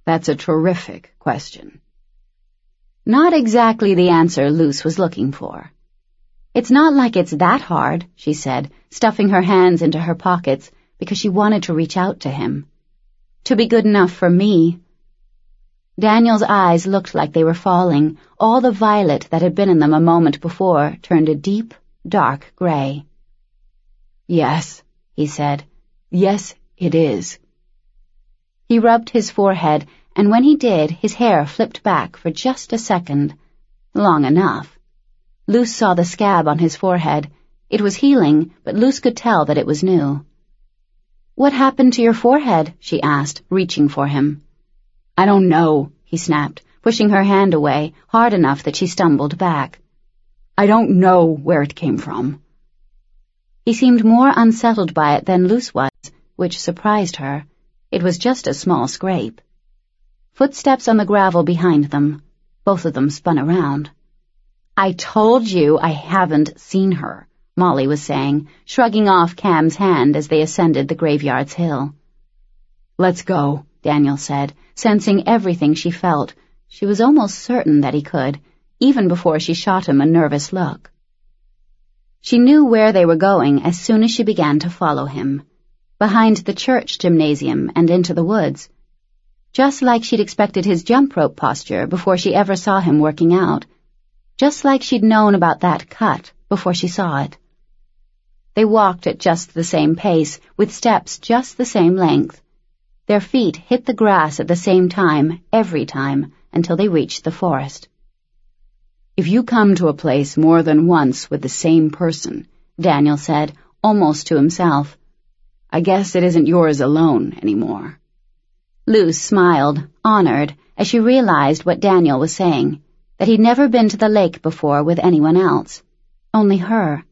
That's a terrific question. Not exactly the answer Luce was looking for. It's not like it's that hard, she said, stuffing her hands into her pockets because she wanted to reach out to him. To be good enough for me. Daniel's eyes looked like they were falling. All the violet that had been in them a moment before turned a deep, dark gray. Yes, he said. Yes, it is. He rubbed his forehead, and when he did, his hair flipped back for just a second. Long enough. Luce saw the scab on his forehead. It was healing, but Luce could tell that it was new. What happened to your forehead? She asked, reaching for him. I don't know, he snapped, pushing her hand away, hard enough that she stumbled back. I don't know where it came from. He seemed more unsettled by it than Luce was, which surprised her. It was just a small scrape. Footsteps on the gravel behind them. Both of them spun around. I told you I haven't seen her, Molly was saying, shrugging off Cam's hand as they ascended the graveyard's hill. Let's go, Daniel said, sensing everything she felt. She was almost certain that he could, even before she shot him a nervous look. She knew where they were going as soon as she began to follow him, behind the church gymnasium and into the woods, just like she'd expected his jump rope posture before she ever saw him working out, just like she'd known about that cut before she saw it. They walked at just the same pace, with steps just the same length. Their feet hit the grass at the same time, every time, until they reached the forest. If you come to a place more than once with the same person, Daniel said, almost to himself, I guess it isn't yours alone anymore. Luce smiled, honored, as she realized what Daniel was saying, that he'd never been to the lake before with anyone else, only her.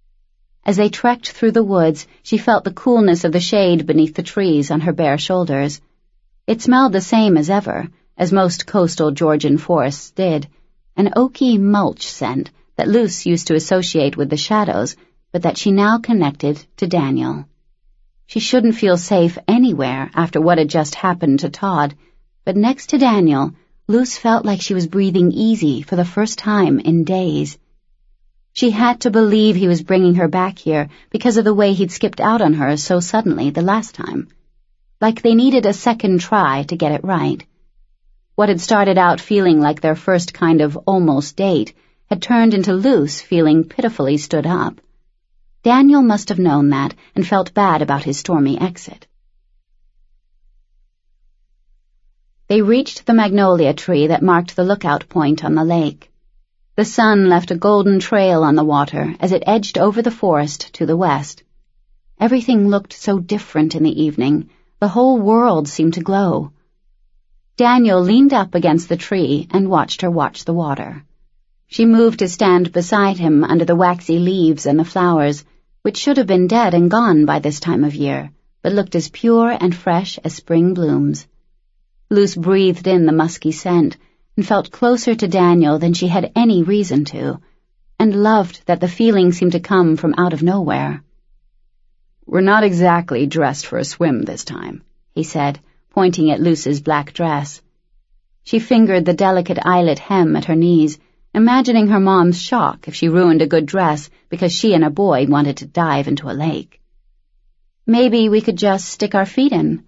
As they trekked through the woods, she felt the coolness of the shade beneath the trees on her bare shoulders. It smelled the same as ever, as most coastal Georgian forests did, an oaky mulch scent that Luce used to associate with the shadows, but that she now connected to Daniel. She shouldn't feel safe anywhere after what had just happened to Todd, but next to Daniel, Luce felt like she was breathing easy for the first time in days. She had to believe he was bringing her back here because of the way he'd skipped out on her so suddenly the last time. Like they needed a second try to get it right. What had started out feeling like their first kind of almost date had turned into Luce feeling pitifully stood up. Daniel must have known that and felt bad about his stormy exit. They reached the magnolia tree that marked the lookout point on the lake. The sun left a golden trail on the water as it edged over the forest to the west. Everything looked so different in the evening. The whole world seemed to glow. Daniel leaned up against the tree and watched her watch the water. She moved to stand beside him under the waxy leaves and the flowers, which should have been dead and gone by this time of year, but looked as pure and fresh as spring blooms. Luce breathed in the musky scent and felt closer to Daniel than she had any reason to, and loved that the feeling seemed to come from out of nowhere. We're not exactly dressed for a swim this time, he said, pointing at Luce's black dress. She fingered the delicate eyelet hem at her knees, imagining her mom's shock if she ruined a good dress because she and a boy wanted to dive into a lake. Maybe we could just stick our feet in.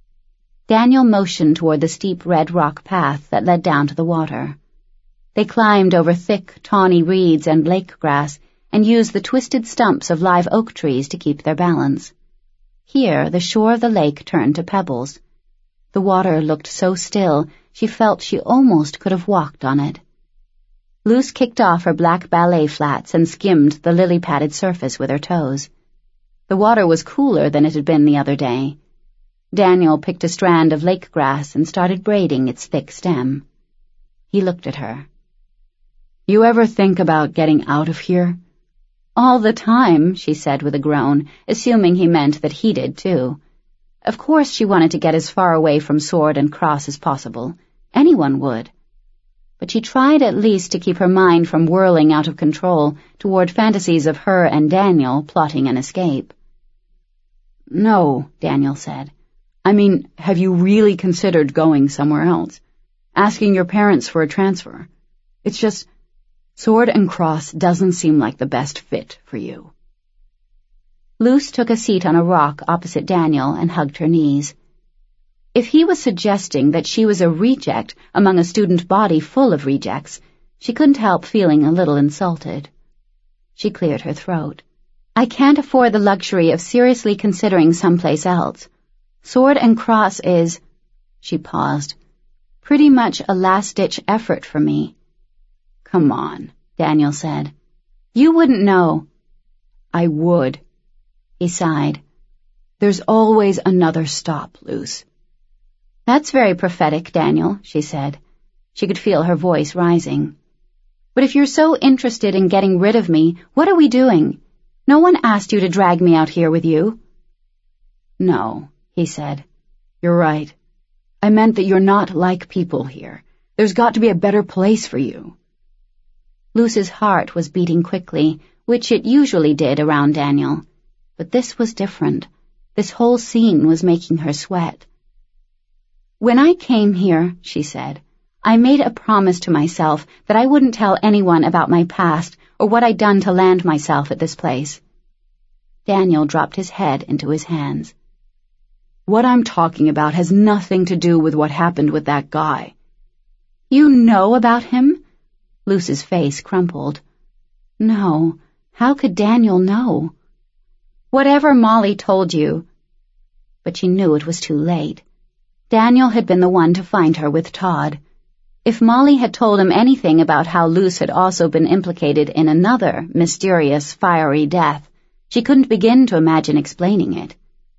Daniel motioned toward the steep red rock path that led down to the water. They climbed over thick, tawny reeds and lake grass and used the twisted stumps of live oak trees to keep their balance. Here, the shore of the lake turned to pebbles. The water looked so still, she felt she almost could have walked on it. Luce kicked off her black ballet flats and skimmed the lily-padded surface with her toes. The water was cooler than it had been the other day. Daniel picked a strand of lake grass and started braiding its thick stem. He looked at her. You ever think about getting out of here? All the time, she said with a groan, assuming he meant that he did too. Of course she wanted to get as far away from Sword and Cross as possible. Anyone would. But she tried at least to keep her mind from whirling out of control toward fantasies of her and Daniel plotting an escape. No, Daniel said. I mean, have you really considered going somewhere else? Asking your parents for a transfer? It's just, Sword and Cross doesn't seem like the best fit for you. Luce took a seat on a rock opposite Daniel and hugged her knees. If he was suggesting that she was a reject among a student body full of rejects, she couldn't help feeling a little insulted. She cleared her throat. I can't afford the luxury of seriously considering someplace else. Sword and Cross is, she paused, pretty much a last-ditch effort for me. Come on, Daniel said. You wouldn't know. I would. He sighed. There's always another stop, Luce. That's very prophetic, Daniel, she said. She could feel her voice rising. But if you're so interested in getting rid of me, what are we doing? No one asked you to drag me out here with you. No, he said. You're right. I meant that you're not like people here. There's got to be a better place for you. Luce's heart was beating quickly, which it usually did around Daniel. But this was different. This whole scene was making her sweat. When I came here, she said, I made a promise to myself that I wouldn't tell anyone about my past or what I'd done to land myself at this place. Daniel dropped his head into his hands. What I'm talking about has nothing to do with what happened with that guy. You know about him? Luce's face crumpled. No, how could Daniel know? Whatever Molly told you. But she knew it was too late. Daniel had been the one to find her with Todd. If Molly had told him anything about how Luce had also been implicated in another mysterious, fiery death, she couldn't begin to imagine explaining it.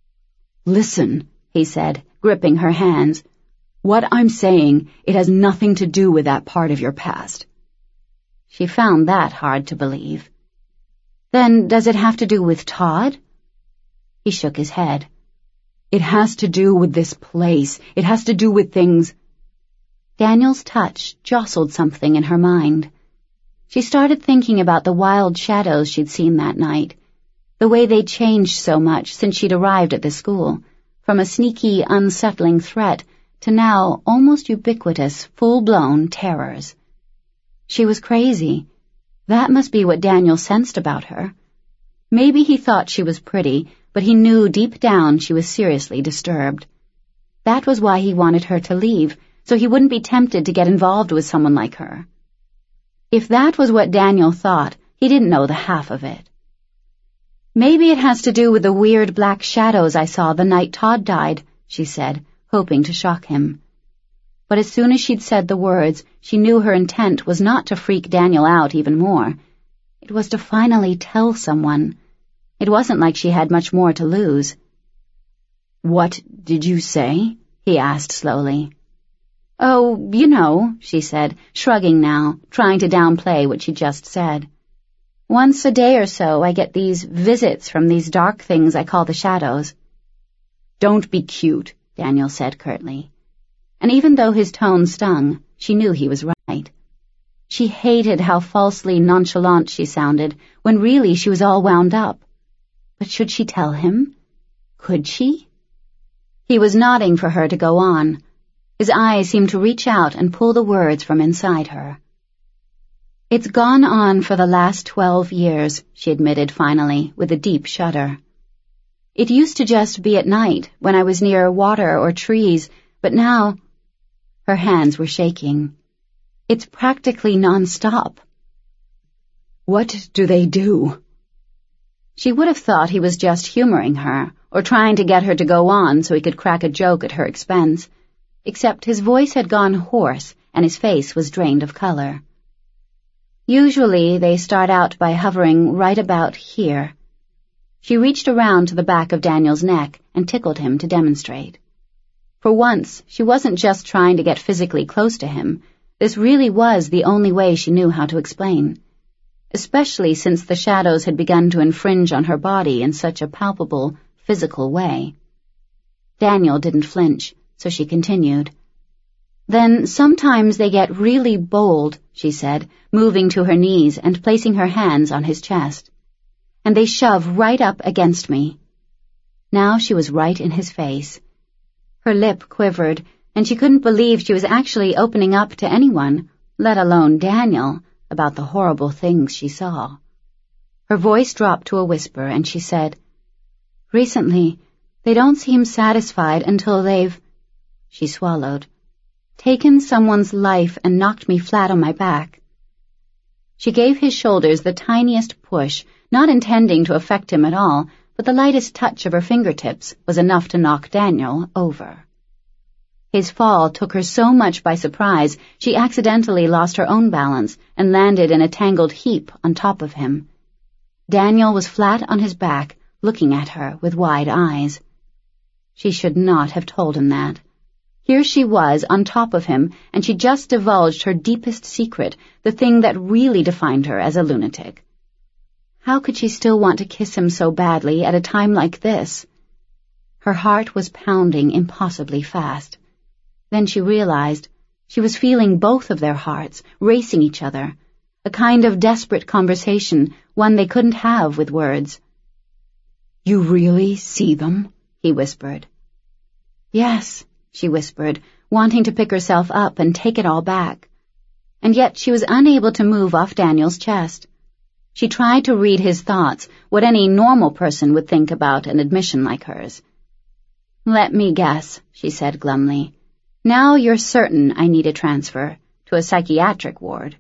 Listen, he said, gripping her hands. What I'm saying, it has nothing to do with that part of your past. She found that hard to believe. Then does it have to do with Todd? He shook his head. It has to do with this place. It has to do with things. Daniel's touch jostled something in her mind. She started thinking about the wild shadows she'd seen that night, the way they'd changed so much since she'd arrived at the school, from a sneaky, unsettling threat to now almost ubiquitous, full-blown terrors. She was crazy. That must be what Daniel sensed about her. Maybe he thought she was pretty, but he knew deep down she was seriously disturbed. That was why he wanted her to leave, so he wouldn't be tempted to get involved with someone like her. If that was what Daniel thought, he didn't know the half of it. Maybe it has to do with the weird black shadows I saw the night Todd died, she said, hoping to shock him. But as soon as she'd said the words, she knew her intent was not to freak Daniel out even more. It was to finally tell someone. It wasn't like she had much more to lose. What did you say? He asked slowly. Oh, you know, she said, shrugging now, trying to downplay what she just said. Once a day or so I get these visits from these dark things I call the shadows. Don't be cute, Daniel said curtly. And even though his tone stung, she knew he was right. She hated how falsely nonchalant she sounded, when really she was all wound up. But should she tell him? Could she? He was nodding for her to go on. His eyes seemed to reach out and pull the words from inside her. It's gone on for the last 12 years, she admitted finally, with a deep shudder. It used to just be at night, when I was near water or trees, but now... Her hands were shaking. It's practically non-stop. What do they do? She would have thought he was just humoring her, or trying to get her to go on so he could crack a joke at her expense, except his voice had gone hoarse and his face was drained of color. Usually they start out by hovering right about here. She reached around to the back of Daniel's neck and tickled him to demonstrate. For once, she wasn't just trying to get physically close to him. This really was the only way she knew how to explain, especially since the shadows had begun to infringe on her body in such a palpable, physical way. Daniel didn't flinch, so she continued. Then sometimes they get really bold, she said, moving to her knees and placing her hands on his chest. And they shove right up against me. Now she was right in his face. Her lip quivered, and she couldn't believe she was actually opening up to anyone, let alone Daniel, about the horrible things she saw. Her voice dropped to a whisper, and she said, "Recently, they don't seem satisfied until they've—" she swallowed, "taken someone's life and knocked me flat on my back." She gave his shoulders the tiniest push, not intending to affect him at all, but the lightest touch of her fingertips was enough to knock Daniel over. His fall took her so much by surprise she accidentally lost her own balance and landed in a tangled heap on top of him. Daniel was flat on his back, looking at her with wide eyes. She should not have told him that. Here she was on top of him, and she just divulged her deepest secret, the thing that really defined her as a lunatic. How could she still want to kiss him so badly at a time like this? Her heart was pounding impossibly fast. Then she realized she was feeling both of their hearts racing each other, a kind of desperate conversation, one they couldn't have with words. "You really see them?" he whispered. "Yes," she whispered, wanting to pick herself up and take it all back. And yet she was unable to move off Daniel's chest. She tried to read his thoughts, what any normal person would think about an admission like hers. "Let me guess," she said glumly. "Now you're certain I need a transfer to a psychiatric ward."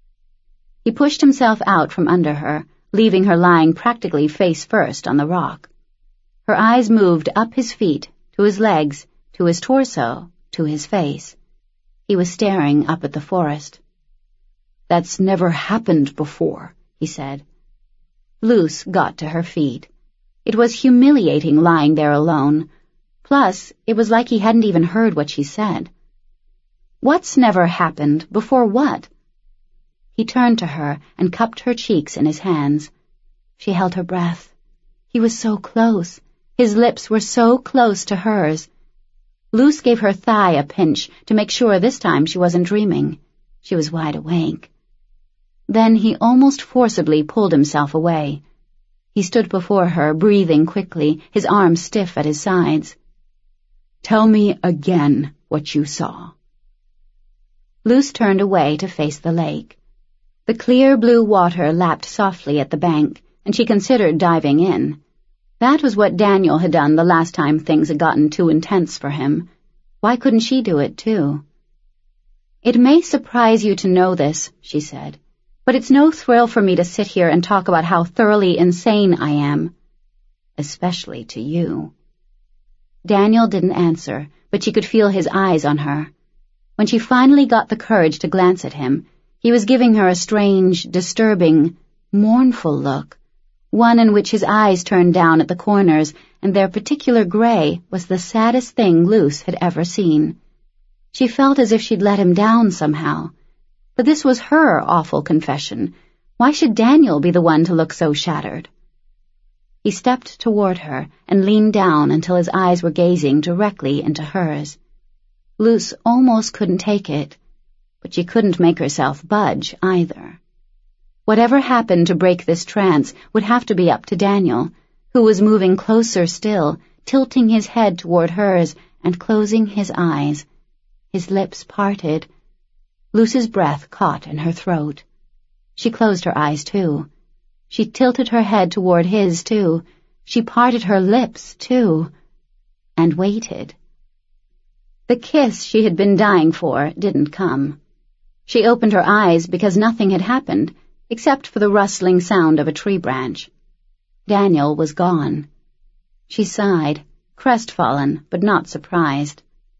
He pushed himself out from under her, leaving her lying practically face first on the rock. Her eyes moved up his feet, to his legs, to his torso, to his face. He was staring up at the forest. "That's never happened before," he said. Luce got to her feet. It was humiliating lying there alone. Plus, it was like he hadn't even heard what she said. "What's never happened? Before what?" He turned to her and cupped her cheeks in his hands. She held her breath. He was so close. His lips were so close to hers. Luce gave her thigh a pinch to make sure this time she wasn't dreaming. She was wide awake. Then he almost forcibly pulled himself away. He stood before her, breathing quickly, his arms stiff at his sides. "Tell me again what you saw." Luce turned away to face the lake. The clear blue water lapped softly at the bank, and she considered diving in. That was what Daniel had done the last time things had gotten too intense for him. Why couldn't she do it too? "It may surprise you to know this," she said, "but it's no thrill for me to sit here and talk about how thoroughly insane I am. Especially to you." Daniel didn't answer, but she could feel his eyes on her. When she finally got the courage to glance at him, he was giving her a strange, disturbing, mournful look, one in which his eyes turned down at the corners, and their particular gray was the saddest thing Luce had ever seen. She felt as if she'd let him down somehow. But this was her awful confession. Why should Daniel be the one to look so shattered? He stepped toward her and leaned down until his eyes were gazing directly into hers. Luce almost couldn't take it, but she couldn't make herself budge either. Whatever happened to break this trance would have to be up to Daniel, who was moving closer still, tilting his head toward hers and closing his eyes. His lips parted. Luce's breath caught in her throat. She closed her eyes too. She tilted her head toward his too. She parted her lips too. And waited. The kiss she had been dying for didn't come. She opened her eyes because nothing had happened, except for the rustling sound of a tree branch. Daniel was gone. She sighed, crestfallen but not surprised.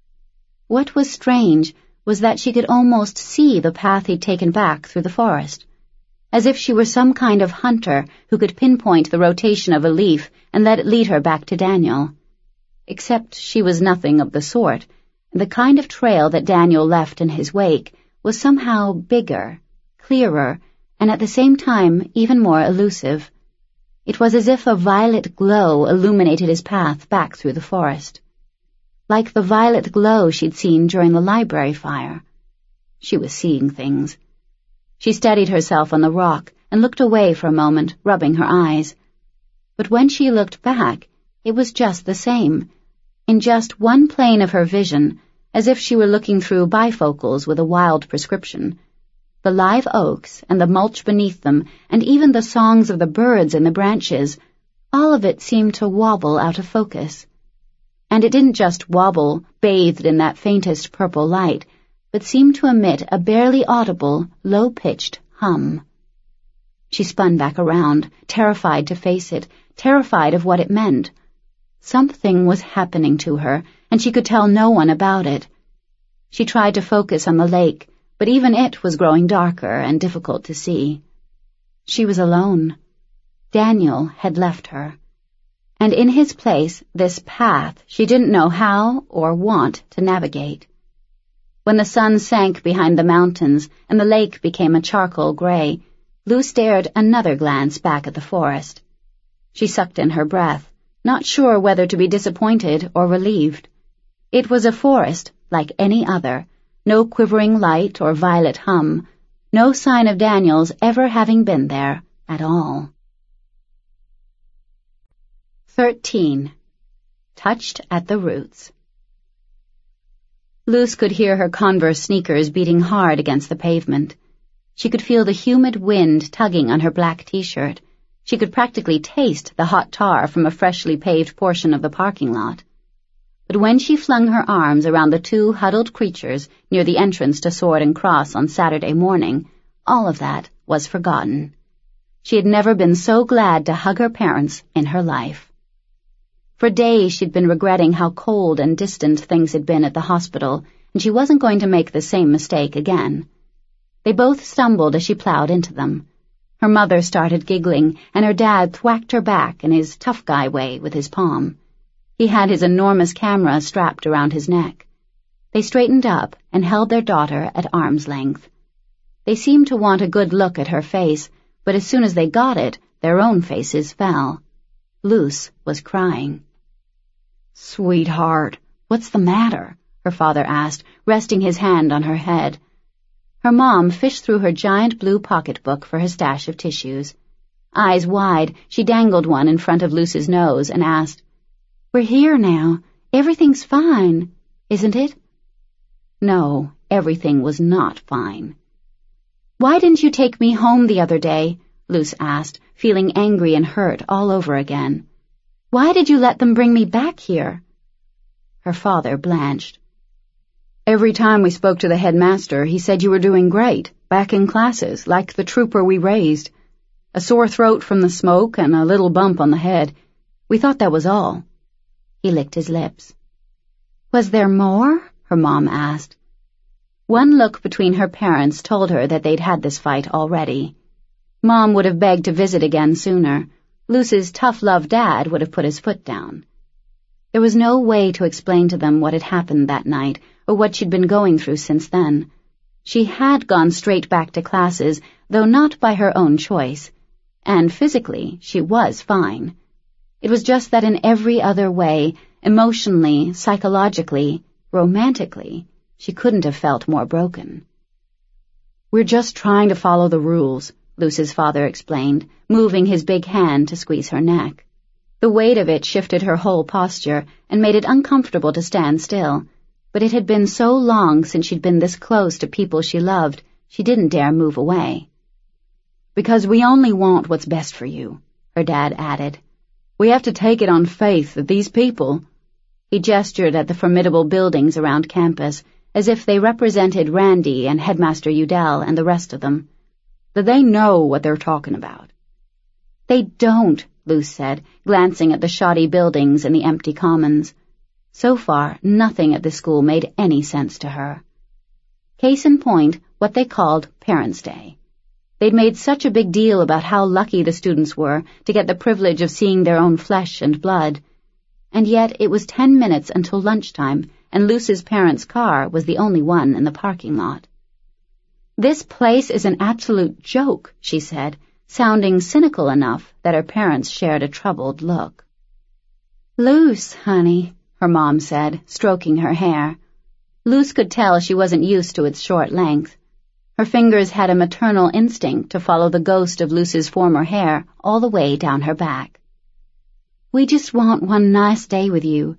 What was strange was that she could almost see the path he'd taken back through the forest, as if she were some kind of hunter who could pinpoint the rotation of a leaf and let it lead her back to Daniel. Except she was nothing of the sort, and the kind of trail that Daniel left in his wake was somehow bigger, clearer, and at the same time even more elusive. It was as if a violet glow illuminated his path back through the forest. Like the violet glow she'd seen during the library fire. She was seeing things. She steadied herself on the rock and looked away for a moment, rubbing her eyes. But when she looked back, it was just the same. In just one plane of her vision, as if she were looking through bifocals with a wild prescription, the live oaks and the mulch beneath them and even the songs of the birds in the branches, all of it seemed to wobble out of focus. And it didn't just wobble, bathed in that faintest purple light, but seemed to emit a barely audible, low-pitched hum. She spun back around, terrified to face it, terrified of what it meant. Something was happening to her, and she could tell no one about it. She tried to focus on the lake, but even it was growing darker and difficult to see. She was alone. Daniel had left her. And in his place, this path she didn't know how or want to navigate. When the sun sank behind the mountains and the lake became a charcoal gray, Luz dared another glance back at the forest. She sucked in her breath, not sure whether to be disappointed or relieved. It was a forest like any other, no quivering light or violet hum, no sign of Daniel's ever having been there at all. 13. Touched at the roots. Luz could hear her Converse sneakers beating hard against the pavement. She could feel the humid wind tugging on her black t-shirt. She could practically taste the hot tar from a freshly paved portion of the parking lot. But when she flung her arms around the two huddled creatures near the entrance to Sword and Cross on Saturday morning, all of that was forgotten. She had never been so glad to hug her parents in her life. For days she'd been regretting how cold and distant things had been at the hospital, and she wasn't going to make the same mistake again. They both stumbled as she plowed into them. Her mother started giggling, and her dad thwacked her back in his tough guy way with his palm. He had his enormous camera strapped around his neck. They straightened up and held their daughter at arm's length. They seemed to want a good look at her face, but as soon as they got it, their own faces fell. Luz was crying. "Sweetheart, what's the matter?" her father asked, resting his hand on her head. Her mom fished through her giant blue pocketbook for her stash of tissues. Eyes wide, she dangled one in front of Luz's nose and asked, "We're here now. Everything's fine, isn't it?" No, everything was not fine. "Why didn't you take me home the other day?" Luz asked, feeling angry and hurt all over again. "Why did you let them bring me back here?" Her father blanched. "Every time we spoke to the headmaster, he said you were doing great, back in classes, like the trooper we raised. A sore throat from the smoke and a little bump on the head. We thought that was all." He licked his lips. "Was there more?" her mom asked. One look between her parents told her that they'd had this fight already. Mom would have begged to visit again sooner. Luz's tough-love dad would have put his foot down. There was no way to explain to them what had happened that night or what she'd been going through since then. She had gone straight back to classes, though not by her own choice, and physically she was fine. It was just that in every other way, emotionally, psychologically, romantically, she couldn't have felt more broken. "We're just trying to follow the rules," Luz's father explained, moving his big hand to squeeze her neck. The weight of it shifted her whole posture and made it uncomfortable to stand still, but it had been so long since she'd been this close to people she loved, she didn't dare move away. "Because we only want what's best for you," her dad added. "We have to take it on faith that these people—" He gestured at the formidable buildings around campus, as if they represented Randy and Headmaster Udell and the rest of them. "That they know what they're talking about." "They don't," Luz said, glancing at the shoddy buildings and the empty commons. So far, nothing at the school made any sense to her. Case in point, what they called Parents' Day. They'd made such a big deal about how lucky the students were to get the privilege of seeing their own flesh and blood. And yet it was 10 minutes until lunchtime, and Luz's parents' car was the only one in the parking lot. "This place is an absolute joke," she said, sounding cynical enough that her parents shared a troubled look. "Luz, honey," her mom said, stroking her hair. Luz could tell she wasn't used to its short length. Her fingers had a maternal instinct to follow the ghost of Luz's former hair all the way down her back. "We just want one nice day with you.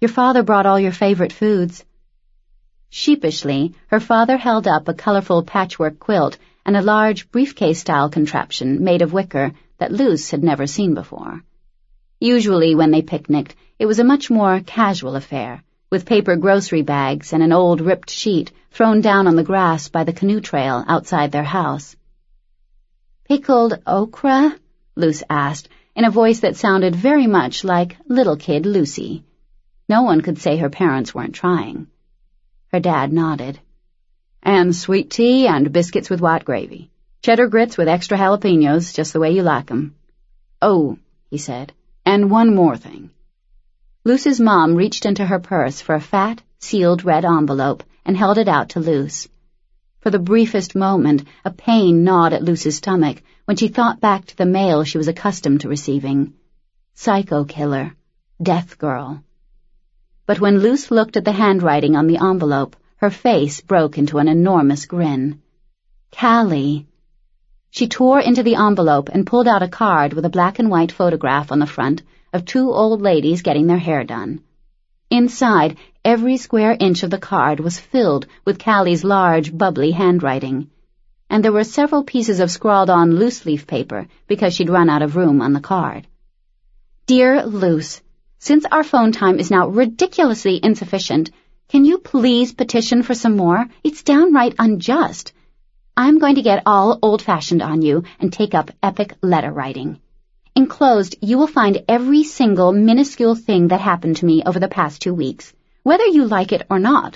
Your father brought all your favorite foods." Sheepishly, her father held up a colorful patchwork quilt and a large briefcase-style contraption made of wicker that Luce had never seen before. Usually when they picnicked, it was a much more casual affair, with paper grocery bags and an old ripped sheet thrown down on the grass by the canoe trail outside their house. "Pickled okra?" Luce asked, in a voice that sounded very much like little kid Lucy. No one could say her parents weren't trying. Her dad nodded. "And sweet tea and biscuits with white gravy. Cheddar grits with extra jalapenos, just the way you like 'em. Oh," he said, "and one more thing." Luce's mom reached into her purse for a fat, sealed red envelope and held it out to Luce. For the briefest moment, a pain gnawed at Luce's stomach when she thought back to the mail she was accustomed to receiving. Psycho killer. Death girl. But when Luce looked at the handwriting on the envelope, her face broke into an enormous grin. Callie. She tore into the envelope and pulled out a card with a black and white photograph on the front of two old ladies getting their hair done. Inside, every square inch of the card was filled with Callie's large, bubbly handwriting, and there were several pieces of scrawled-on loose-leaf paper because she'd run out of room on the card. "Dear Luce, since our phone time is now ridiculously insufficient, can you please petition for some more? It's downright unjust. I'm going to get all old-fashioned on you and take up epic letter writing. Enclosed, you will find every single minuscule thing that happened to me over the past 2 weeks, whether you like it or not."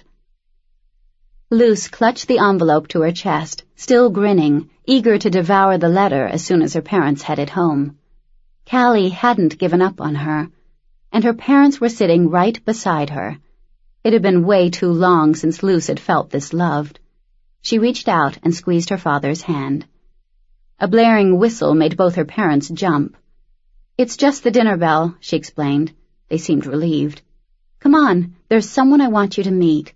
Luce clutched the envelope to her chest, still grinning, eager to devour the letter as soon as her parents headed home. Callie hadn't given up on her, and her parents were sitting right beside her. It had been way too long since Luce had felt this loved. She reached out and squeezed her father's hand. A blaring whistle made both her parents jump. "It's just the dinner bell," she explained. They seemed relieved. "Come on, there's someone I want you to meet."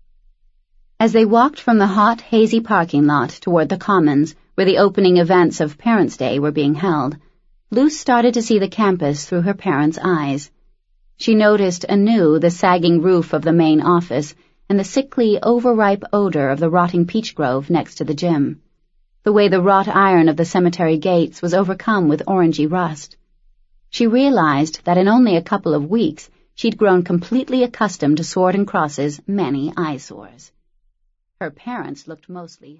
As they walked from the hot, hazy parking lot toward the Commons, where the opening events of Parents' Day were being held, Luce started to see the campus through her parents' eyes. She noticed anew the sagging roof of the main office and the sickly, overripe odor of the rotting peach grove next to the gym, the way the wrought iron of the cemetery gates was overcome with orangey rust. She realized that in only a couple of weeks she'd grown completely accustomed to Sword and Cross's many eyesores. Her parents looked mostly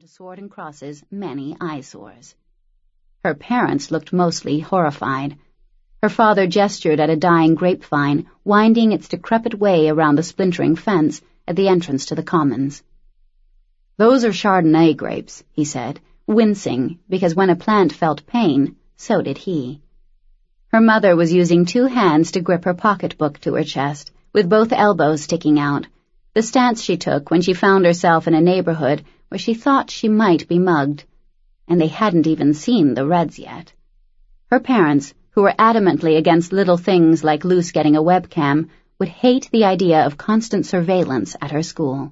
horrified. Her father gestured at a dying grapevine, winding its decrepit way around the splintering fence at the entrance to the Commons. "Those are Chardonnay grapes," he said, wincing, because when a plant felt pain, so did he. Her mother was using 2 hands to grip her pocketbook to her chest, with both elbows sticking out, the stance she took when she found herself in a neighborhood where she thought she might be mugged, and they hadn't even seen the Reds yet. Her parents, who were adamantly against little things like Luce getting a webcam, would hate the idea of constant surveillance at her school.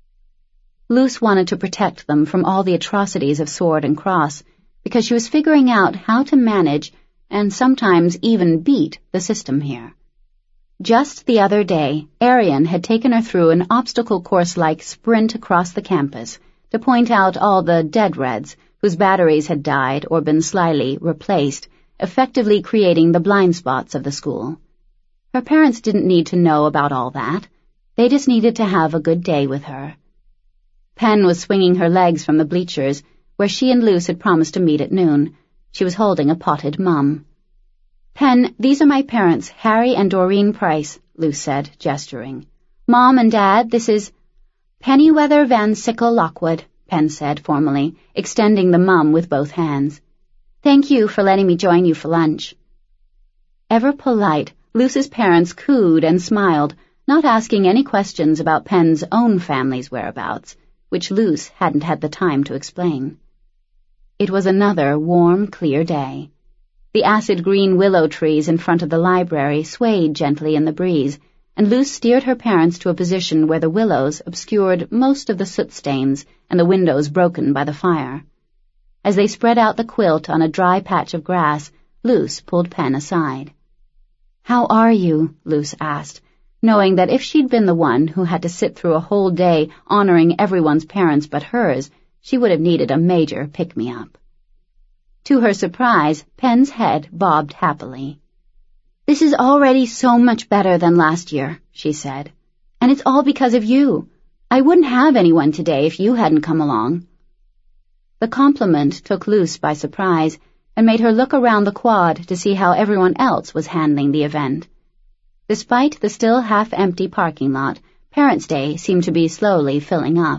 Luce wanted to protect them from all the atrocities of Sword and Cross, because she was figuring out how to manage and sometimes even beat the system here. Just the other day, Arian had taken her through an obstacle course-like sprint across the campus to point out all the dead Reds whose batteries had died or been slyly replaced, effectively creating the blind spots of the school. Her parents didn't need to know about all that. They just needed to have a good day with her. Pen was swinging her legs from the bleachers, where she and Luce had promised to meet at noon. She was holding a potted mum. "Pen, these are my parents, Harry and Doreen Price," Luce said, gesturing. "Mom and Dad, this is—" "Pennyweather Van Sickle Lockwood," Pen said formally, extending the mum with both hands. "Thank you for letting me join you for lunch." Ever polite, Luce's parents cooed and smiled, not asking any questions about Pen's own family's whereabouts, which Luce hadn't had the time to explain. It was another warm, clear day. The acid-green willow trees in front of the library swayed gently in the breeze, and Luce steered her parents to a position where the willows obscured most of the soot stains and the windows broken by the fire. As they spread out the quilt on a dry patch of grass, Luce pulled Pen aside. "How are you?" Luce asked, knowing that if she'd been the one who had to sit through a whole day honoring everyone's parents but hers, she would have needed a major pick-me-up. To her surprise, Pen's head bobbed happily. "This is already so much better than last year," she said. "And it's all because of you. I wouldn't have anyone today if you hadn't come along." The compliment took Luce by surprise and made her look around the quad to see how everyone else was handling the event. Despite the still half-empty parking lot, Parents' Day seemed to be slowly filling up.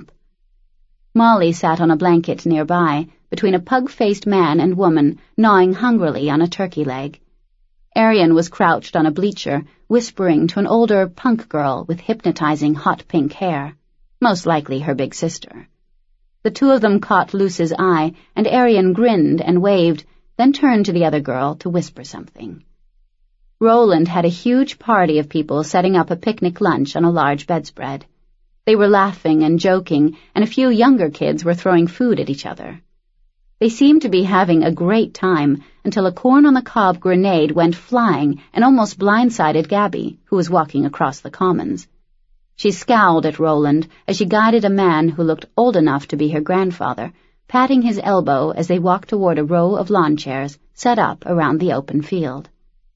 Molly sat on a blanket nearby, between a pug-faced man and woman gnawing hungrily on a turkey leg. Arian was crouched on a bleacher, whispering to an older punk girl with hypnotizing hot pink hair, most likely her big sister. The two of them caught Luce's eye, and Arian grinned and waved, then turned to the other girl to whisper something. Roland had a huge party of people setting up a picnic lunch on a large bedspread. They were laughing and joking, and a few younger kids were throwing food at each other. They seemed to be having a great time until a corn-on-the-cob grenade went flying and almost blindsided Gabby, who was walking across the commons. She scowled at Roland as she guided a man who looked old enough to be her grandfather, patting his elbow as they walked toward a row of lawn chairs set up around the open field.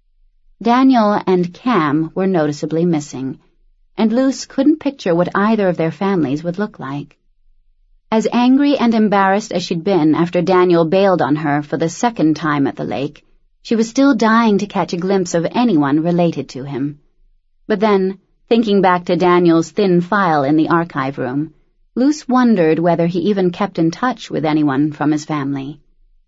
Daniel and Cam were noticeably missing, and Luce couldn't picture what either of their families would look like. As angry and embarrassed as she'd been after Daniel bailed on her for the second time at the lake, she was still dying to catch a glimpse of anyone related to him. But then, thinking back to Daniel's thin file in the archive room, Luce wondered whether he even kept in touch with anyone from his family.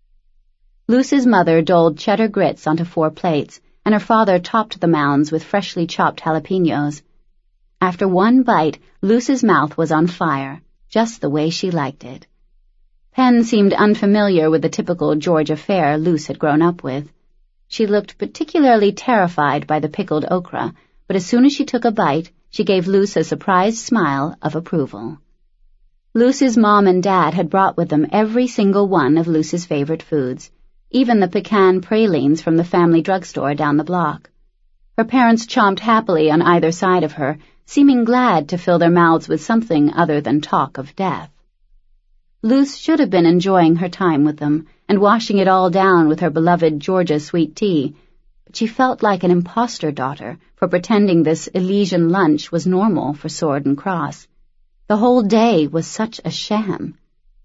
Luce's mother doled cheddar grits onto 4 plates, and her father topped the mounds with freshly chopped jalapenos. After one bite, Luce's mouth was on fire, just the way she liked it. Pen seemed unfamiliar with the typical Georgia fare Luce had grown up with. She looked particularly terrified by the pickled okra, but as soon as she took a bite, she gave Luce a surprised smile of approval. Luce's mom and dad had brought with them every single one of Luce's favorite foods, even the pecan pralines from the family drugstore down the block. Her parents chomped happily on either side of her, seeming glad to fill their mouths with something other than talk of death. Luce should have been enjoying her time with them and washing it all down with her beloved Georgia sweet tea, but she felt like an imposter daughter for pretending this Elysian lunch was normal for Sword and Cross. The whole day was such a sham.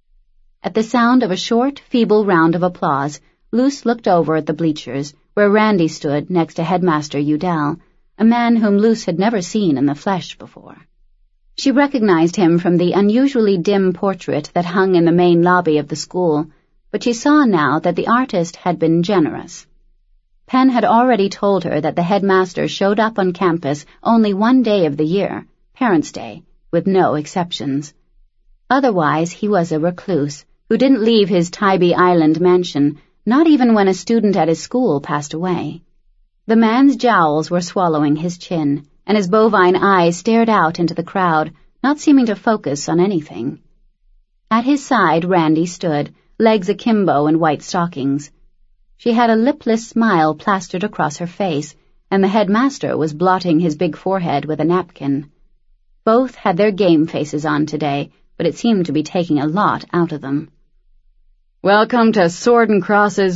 At the sound of a short, feeble round of applause, Luce looked over at the bleachers, where Randy stood next to Headmaster Udell, a man whom Luce had never seen in the flesh before. She recognized him from the unusually dim portrait that hung in the main lobby of the school, but she saw now that the artist had been generous. Pen had already told her that the headmaster showed up on campus only one day of the year, Parents' Day, with no exceptions. Otherwise, he was a recluse who didn't leave his Tybee Island mansion, not even when a student at his school passed away. The man's jowls were swallowing his chin, and his bovine eyes stared out into the crowd, not seeming to focus on anything. At his side Randy stood, legs akimbo in white stockings. She had a lipless smile plastered across her face, and the headmaster was blotting his big forehead with a napkin. Both had their game faces on today, but it seemed to be taking a lot out of them. "Welcome to Sword and Cross's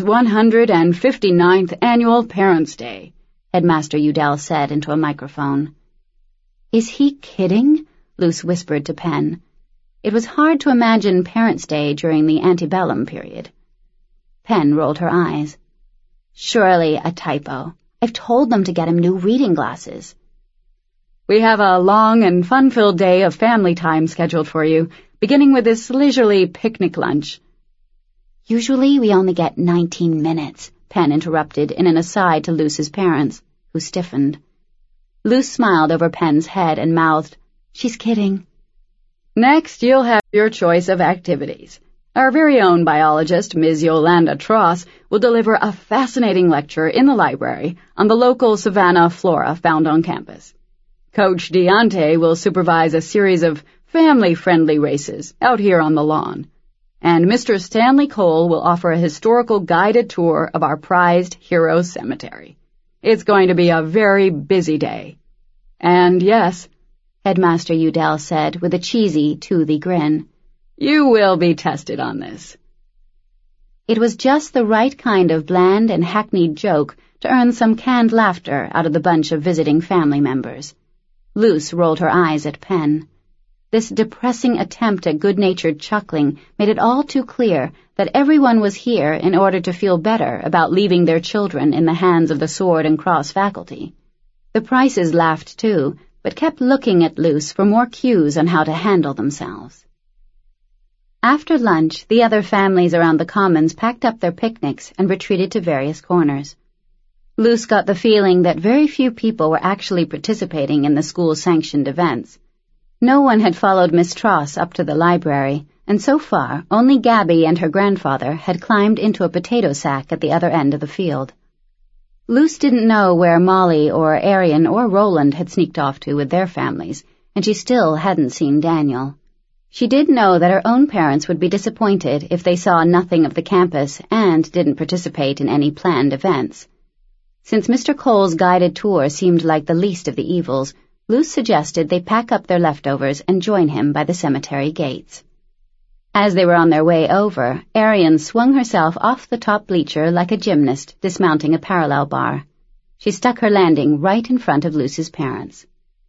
159th Annual Parents' Day," Headmaster Udell said into a microphone. "Is he kidding?" Luce whispered to Pen. It was hard to imagine Parents' Day during the antebellum period. Pen rolled her eyes. "Surely a typo. I've told them to get him new reading glasses." "We have a long and fun-filled day of family time scheduled for you, beginning with this leisurely picnic lunch." "Usually we only get 19 minutes, Pen interrupted in an aside to Luce's parents, who stiffened. Luce smiled over Pen's head and mouthed, "She's kidding." "Next, you'll have your choice of activities. Our very own biologist, Ms. Yolanda Tross, will deliver a fascinating lecture in the library on the local savanna flora found on campus. Coach Deontay will supervise a series of family-friendly races out here on the lawn. And Mr. Stanley Cole will offer a historical guided tour of our prized Heroes Cemetery. It's going to be a very busy day. And yes, Headmaster Udell said with a cheesy, toothy grin, you will be tested on this. It was just the right kind of bland and hackneyed joke to earn some canned laughter out of the bunch of visiting family members. Luce rolled her eyes at Penn. This depressing attempt at good-natured chuckling made it all too clear that everyone was here in order to feel better about leaving their children in the hands of the Sword and Cross faculty. The Prices laughed too, but kept looking at Luce for more cues on how to handle themselves. After lunch, the other families around the Commons packed up their picnics and retreated to various corners. Luce got the feeling that very few people were actually participating in the school-sanctioned events. No one had followed Miss Tross up to the library, and so far only Gabby and her grandfather had climbed into a potato sack at the other end of the field. Luce didn't know where Molly or Arian or Roland had sneaked off to with their families, and she still hadn't seen Daniel. She did know that her own parents would be disappointed if they saw nothing of the campus and didn't participate in any planned events. Since Mr. Cole's guided tour seemed like the least of the evils, Luce suggested they pack up their leftovers and join him by the cemetery gates. As they were on their way over, Arian swung herself off the top bleacher like a gymnast dismounting a parallel bar. She stuck her landing right in front of Luce's parents.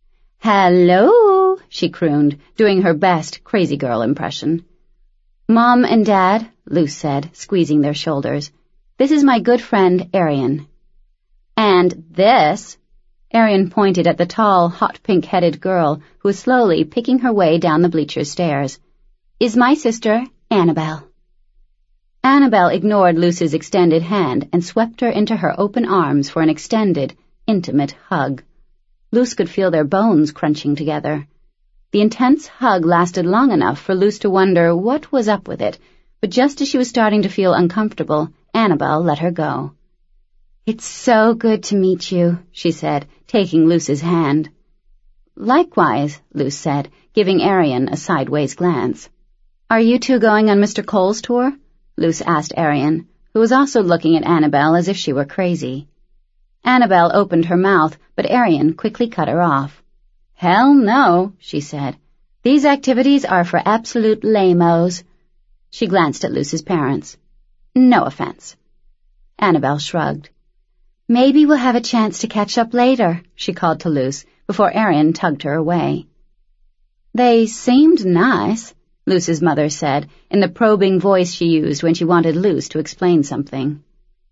"Hello," she crooned, doing her best crazy girl impression. "Mom and Dad," Luce said, squeezing their shoulders. "This is my good friend, Arian." "And this," Arian pointed at the tall, hot pink-headed girl who was slowly picking her way down the bleacher stairs, "is my sister, Annabelle." Annabelle ignored Luce's extended hand and swept her into her open arms for an extended, intimate hug. Luce could feel their bones crunching together. The intense hug lasted long enough for Luce to wonder what was up with it, but just as she was starting to feel uncomfortable, Annabelle let her go. "It's so good to meet you," she said, taking Luce's hand. "Likewise," Luce said, giving Arian a sideways glance. "Are you two going on Mr. Cole's tour?" Luce asked Arian, who was also looking at Annabelle as if she were crazy. Annabelle opened her mouth, but Arian quickly cut her off. "Hell no," she said. "These activities are for absolute lame-os." She glanced at Luce's parents. "No offense." Annabelle shrugged. "Maybe we'll have a chance to catch up later," she called to Luce, before Arian tugged her away. "They seemed nice," Luce's mother said, in the probing voice she used when she wanted Luce to explain something.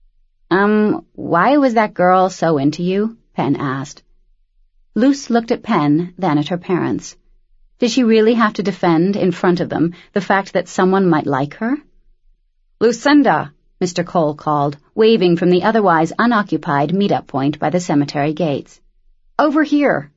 Why was that girl so into you?" Penn asked. Luce looked at Penn, then at her parents. Did she really have to defend in front of them the fact that someone might like her? "Lucinda!" Mr. Cole called, waving from the otherwise unoccupied meet-up point by the cemetery gates. "Over here!"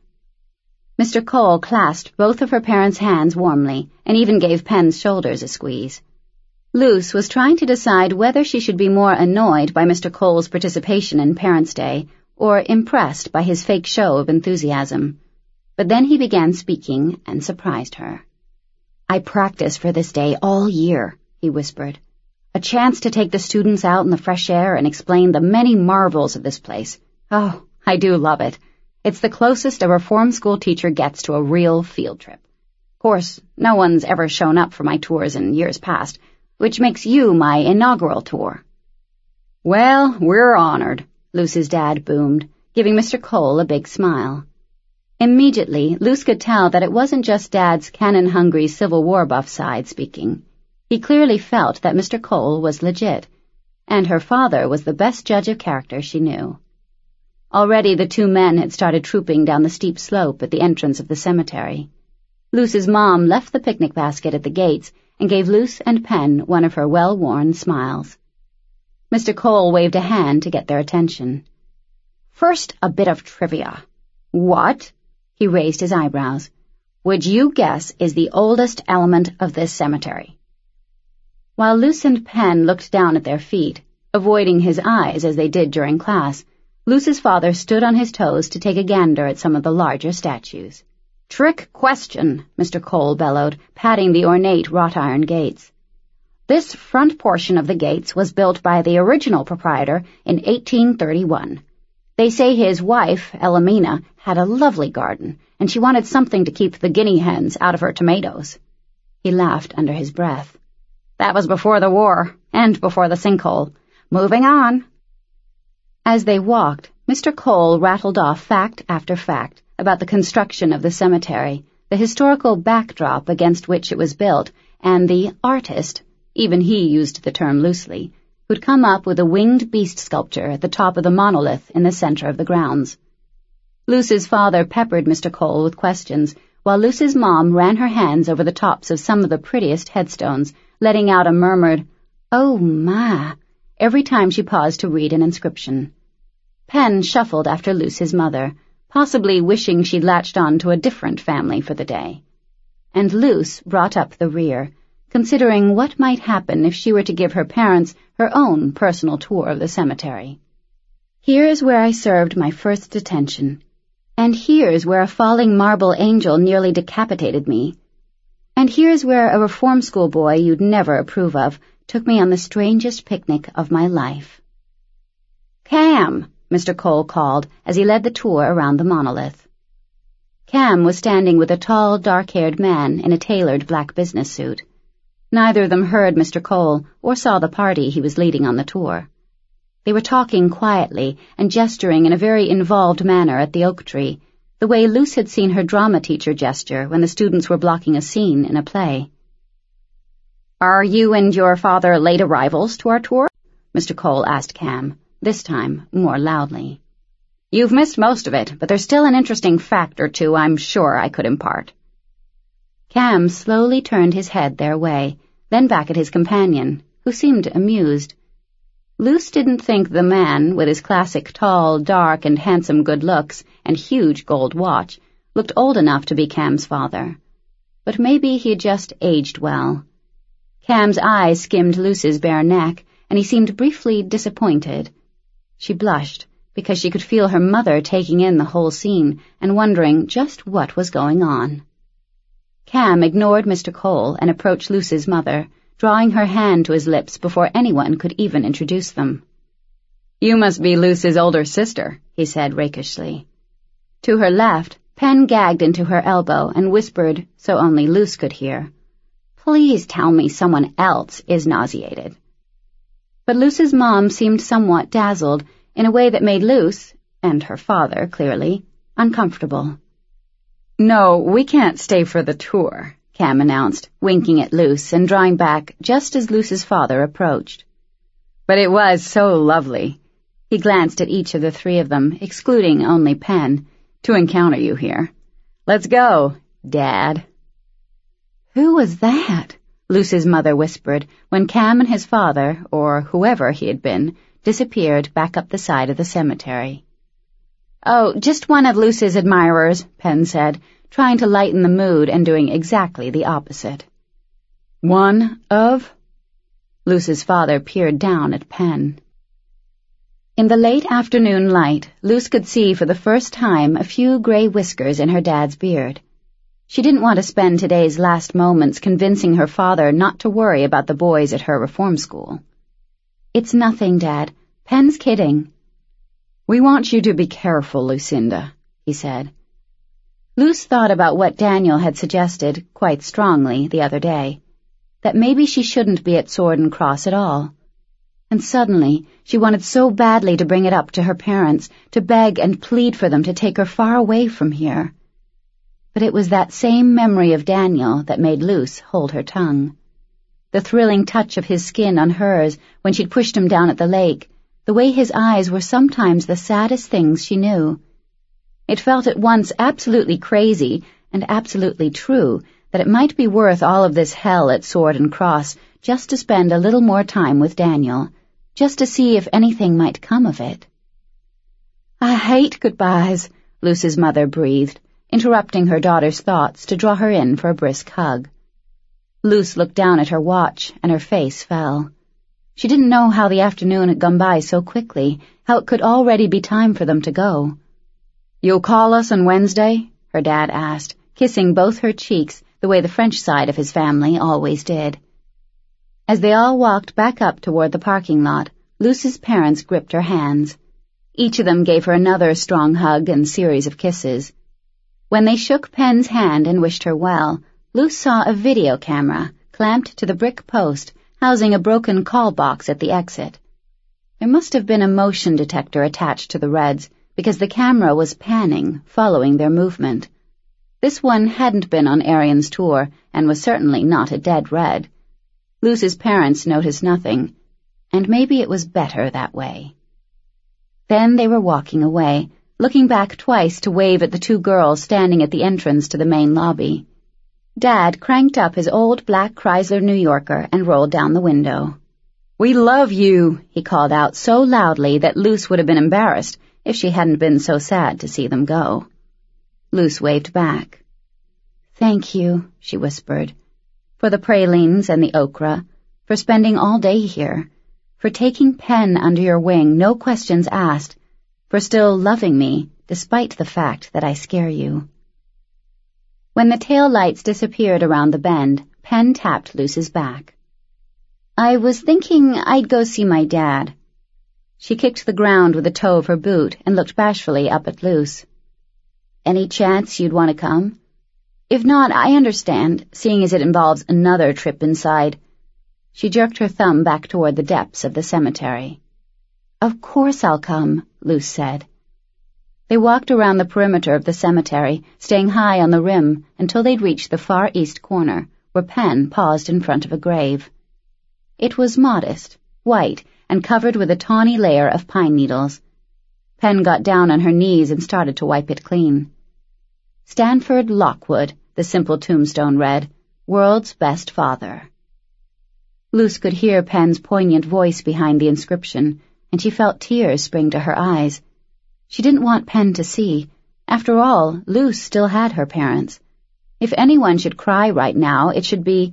Mr. Cole clasped both of her parents' hands warmly and even gave Penn's shoulders a squeeze. Luce was trying to decide whether she should be more annoyed by Mr. Cole's participation in Parents' Day or impressed by his fake show of enthusiasm. But then he began speaking and surprised her. "I practiced for this day all year," he whispered. "A chance to take the students out in the fresh air and explain the many marvels of this place. Oh, I do love it. It's the closest a reform school teacher gets to a real field trip. Of course, no one's ever shown up for my tours in years past, which makes you my inaugural tour." "Well, we're honored," Luce's dad boomed, giving Mr. Cole a big smile. Immediately, Luce could tell that it wasn't just Dad's cannon-hungry Civil War buff side speaking. He clearly felt that Mr. Cole was legit, and her father was the best judge of character she knew. Already the two men had started trooping down the steep slope at the entrance of the cemetery. Luce's mom left the picnic basket at the gates and gave Luce and Penn one of her well-worn smiles. Mr. Cole waved a hand to get their attention. "First, a bit of trivia." "What?" He raised his eyebrows. "Would you guess is the oldest element of this cemetery?" While Luce and Penn looked down at their feet, avoiding his eyes as they did during class, Luce's father stood on his toes to take a gander at some of the larger statues. "Trick question," Mr. Cole bellowed, patting the ornate wrought-iron gates. "This front portion of the gates was built by the original proprietor in 1831. They say his wife, Elamina, had a lovely garden, and she wanted something to keep the guinea hens out of her tomatoes." He laughed under his breath. "That was before the war, and before the sinkhole. Moving on." As they walked, Mr. Cole rattled off fact after fact about the construction of the cemetery, the historical backdrop against which it was built, and the artist, even he used the term loosely, who'd come up with a winged beast sculpture at the top of the monolith in the center of the grounds. Luce's father peppered Mr. Cole with questions, while Luce's mom ran her hands over the tops of some of the prettiest headstones, letting out a murmured, "Oh, my," every time she paused to read an inscription. Penn shuffled after Luce's mother, possibly wishing she'd latched on to a different family for the day. And Luce brought up the rear, considering what might happen if she were to give her parents her own personal tour of the cemetery. "Here's where I served my first detention. And here's where a falling marble angel nearly decapitated me. And here's where a reform school boy you'd never approve of took me on the strangest picnic of my life." "Cam," Mr. Cole called as he led the tour around the monolith. Cam was standing with a tall, dark-haired man in a tailored black business suit. Neither of them heard Mr. Cole or saw the party he was leading on the tour. They were talking quietly and gesturing in a very involved manner at the oak tree, the way Luce had seen her drama teacher gesture when the students were blocking a scene in a play. "Are you and your father late arrivals to our tour?" Mr. Cole asked Cam, this time more loudly. "You've missed most of it, but there's still an interesting fact or two I'm sure I could impart." Cam slowly turned his head their way, then back at his companion, who seemed amused. Luce didn't think the man, with his classic tall, dark, and handsome good looks and huge gold watch, looked old enough to be Cam's father. But maybe he had just aged well. Cam's eyes skimmed Luce's bare neck, and he seemed briefly disappointed. She blushed, because she could feel her mother taking in the whole scene and wondering just what was going on. Cam ignored Mr. Cole and approached Luce's mother, drawing her hand to his lips before anyone could even introduce them. "You must be Luce's older sister," he said rakishly. To her left, Penn gagged into her elbow and whispered, so only Luce could hear, "Please tell me someone else is nauseated." But Luce's mom seemed somewhat dazzled in a way that made Luce, and her father, clearly, uncomfortable. "No, we can't stay for the tour," Cam announced, winking at Luce and drawing back just as Luce's father approached. "But it was so lovely." He glanced at each of the three of them, excluding only Penn, "to encounter you here. Let's go, Dad." "Who was that?" Luce's mother whispered when Cam and his father, or whoever he had been, disappeared back up the side of the cemetery. "Oh, just one of Luce's admirers," Penn said, trying to lighten the mood and doing exactly the opposite. "One of?" Luce's father peered down at Penn. In the late afternoon light, Luce could see for the first time a few gray whiskers in her dad's beard. She didn't want to spend today's last moments convincing her father not to worry about the boys at her reform school. "It's nothing, Dad. Penn's kidding." "We want you to be careful, Lucinda," he said. Luce thought about what Daniel had suggested, quite strongly, the other day, that maybe she shouldn't be at Sword and Cross at all. And suddenly, she wanted so badly to bring it up to her parents, to beg and plead for them to take her far away from here. But it was that same memory of Daniel that made Luce hold her tongue. The thrilling touch of his skin on hers when she'd pushed him down at the lake, the way his eyes were sometimes the saddest things she knew. It felt at once absolutely crazy and absolutely true that it might be worth all of this hell at Sword and Cross just to spend a little more time with Daniel, just to see if anything might come of it. "I hate goodbyes," Luce's mother breathed, interrupting her daughter's thoughts to draw her in for a brisk hug. Luce looked down at her watch, and her face fell. She didn't know how the afternoon had gone by so quickly, how it could already be time for them to go. "You'll call us on Wednesday?" her dad asked, kissing both her cheeks the way the French side of his family always did. As they all walked back up toward the parking lot, Luce's parents gripped her hands. Each of them gave her another strong hug and series of kisses. When they shook Pen's hand and wished her well, Luce saw a video camera clamped to the brick post housing a broken call box at the exit. There must have been a motion detector attached to the Reds, because the camera was panning, following their movement. This one hadn't been on Arian's tour, and was certainly not a dead Red. Luce's parents noticed nothing, and maybe it was better that way. Then they were walking away, looking back twice to wave at the two girls standing at the entrance to the main lobby. Dad cranked up his old black Chrysler New Yorker and rolled down the window. "We love you," he called out so loudly that Luce would have been embarrassed if she hadn't been so sad to see them go. Luce waved back. "Thank you," she whispered, "for the pralines and the okra, for spending all day here, for taking Pen under your wing, no questions asked, for still loving me despite the fact that I scare you." When the tail lights disappeared around the bend, Pen tapped Luce's back. "I was thinking I'd go see my dad." She kicked the ground with the toe of her boot and looked bashfully up at Luce. "Any chance you'd want to come? If not, I understand, seeing as it involves another trip inside." She jerked her thumb back toward the depths of the cemetery. "Of course I'll come," Luce said. They walked around the perimeter of the cemetery, staying high on the rim until they'd reached the far east corner, where Pen paused in front of a grave. It was modest, white, and covered with a tawny layer of pine needles. Pen got down on her knees and started to wipe it clean. Stanford Lockwood, the simple tombstone read, "World's Best Father." Luce could hear Pen's poignant voice behind the inscription, and she felt tears spring to her eyes. She didn't want Pen to see. After all, Luce still had her parents. If anyone should cry right now, it should be...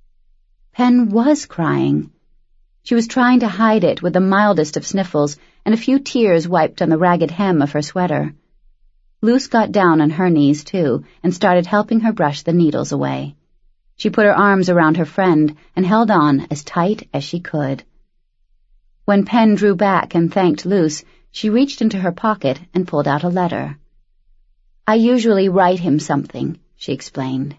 Pen was crying. She was trying to hide it with the mildest of sniffles and a few tears wiped on the ragged hem of her sweater. Luce got down on her knees, too, and started helping her brush the needles away. She put her arms around her friend and held on as tight as she could. When Pen drew back and thanked Luce, she reached into her pocket and pulled out a letter. "I usually write him something," she explained.